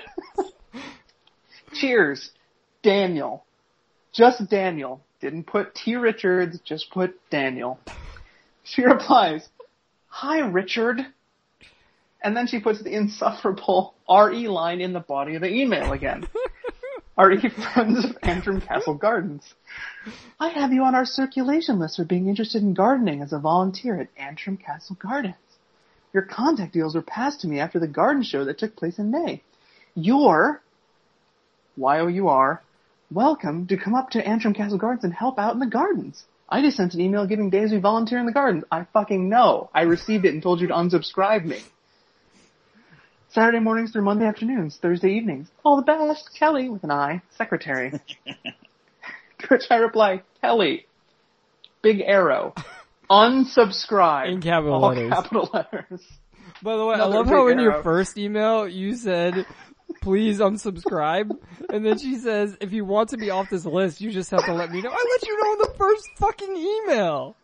S3: Cheers, Daniel. Just Daniel. Didn't put T. Richards, just put Daniel. She replies, hi, Richard. And then she puts the insufferable R.E. line in the body of the email again. R.E. Friends of Antrim Castle Gardens. I have you on our circulation list for being interested in gardening as a volunteer at Antrim Castle Gardens. Your contact deals were passed to me after the garden show that took place in May. You're, Y-O-U-R, welcome to come up to Antrim Castle Gardens and help out in the gardens. I just sent an email giving days we volunteer in the gardens. I fucking know. I received it and told you to unsubscribe me. Saturday mornings through Monday afternoons, Thursday evenings. All the best, Kelly, with an I, secretary. To which I reply, Kelly, big arrow, unsubscribe.
S2: In capital
S3: all
S2: letters.
S3: capital letters.
S2: By the way,
S3: Another
S2: I love how
S3: big
S2: in your
S3: arrow.
S2: first email you said, please unsubscribe. And then she says, if you want to be off this list, you just have to let me know. I let you know in the first fucking email.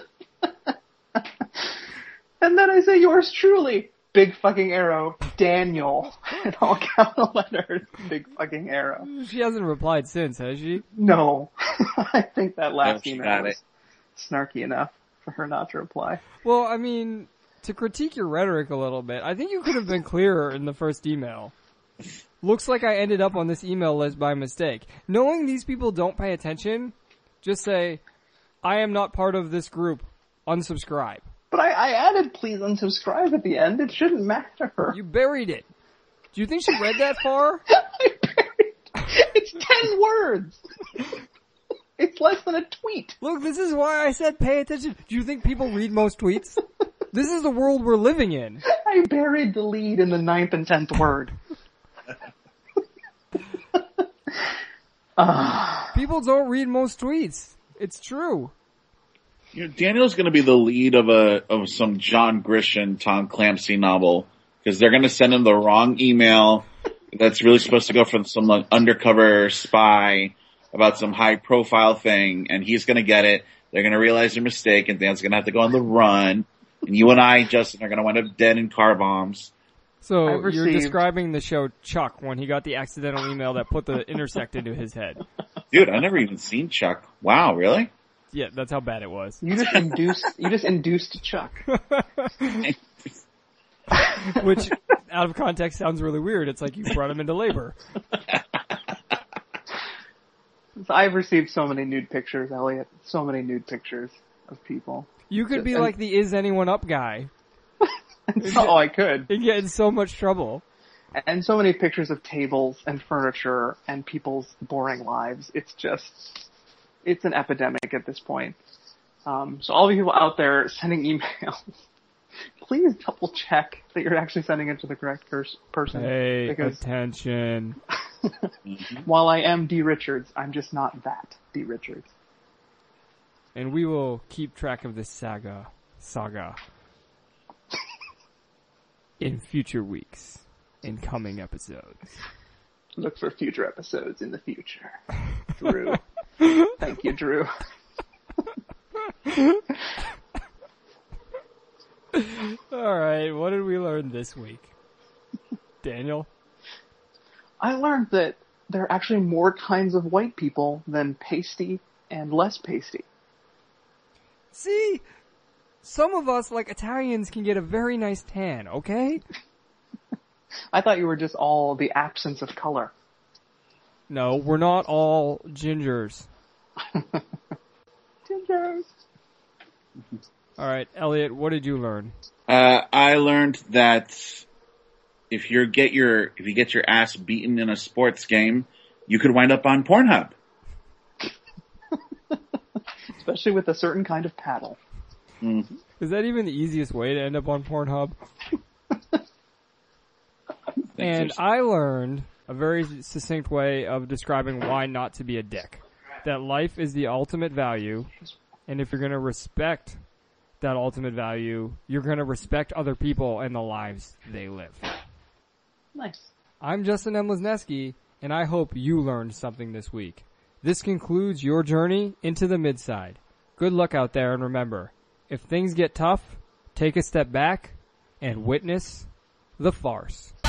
S3: And then I say, yours truly, big fucking arrow, Daniel, in all capital letters, big fucking arrow.
S2: She hasn't replied since, has she?
S3: No. I think that last
S5: she
S3: email
S5: got
S3: was
S5: it.
S3: snarky enough for her not to reply.
S2: Well, I mean, to critique your rhetoric a little bit, I think you could have been clearer in the first email. Looks like I ended up on this email list by mistake. Knowing these people don't pay attention, just say, I am not part of this group. Unsubscribe.
S3: But I added please unsubscribe at the end. It shouldn't matter.
S2: You buried it. Do you think she read that far?
S3: I buried. It's 10 words. It's less than a tweet.
S2: Look, this is why I said pay attention. Do you think people read most tweets? This is the world we're living in.
S3: I buried the lead in the 9th and 10th word.
S2: People don't read most tweets. It's true.
S5: You know, Daniel's going to be the lead of some John Grisham, Tom Clancy novel because they're going to send him the wrong email that's really supposed to go from some like, undercover spy about some high profile thing, and he's going to get it. They're going to realize their mistake, and Dan's going to have to go on the run. And you and I, Justin, are going to wind up dead in car bombs.
S2: So
S3: I've
S2: you're
S3: received-
S2: describing the show Chuck when he got the accidental email that put the intersect into his head.
S5: Dude, I've never even seen Chuck. Wow, really?
S2: Yeah, that's how bad it was.
S3: You just induced Chuck.
S2: Which, out of context, sounds really weird. It's like you brought him into labor.
S3: I've received so many nude pictures, Elliot. So many nude pictures of people.
S2: You could be
S3: And-
S2: like the Is Anyone Up guy
S3: Oh, I could.
S2: and get in so much trouble.
S3: And so many pictures of tables and furniture and people's boring lives. It's an epidemic at this point. So all of you people out there sending emails, please double check that you're actually sending it to the correct person.
S2: Pay
S3: Because
S2: attention.
S3: while I am D. Richards, I'm just not that D. Richards.
S2: And we will keep track of this saga in future weeks, in coming episodes.
S3: Look for future episodes in the future. Drew. Thank you, Drew.
S2: Alright, what did we learn this week? Daniel?
S3: I learned that there are actually more kinds of white people than pasty and less pasty.
S2: See, some of us, like Italians, can get a very nice tan, okay?
S3: I thought you were just all the absence of color.
S2: No, we're not all gingers.
S3: Gingers.
S2: Alright, Elliot, what did you learn?
S5: I learned that if you get your ass beaten in a sports game, you could wind up on Pornhub.
S3: Especially with a certain kind of paddle.
S5: Mm-hmm.
S2: Is that even the easiest way to end up on Pornhub? And I learned a very succinct way of describing why not to be a dick. That life is the ultimate value, and if you're going to respect that ultimate value, you're going to respect other people and the lives they live.
S3: Nice.
S2: I'm Justin M. Lesneski, and I hope you learned something this week. This concludes your journey into the midside. Good luck out there, and remember, if things get tough, take a step back and witness the farce.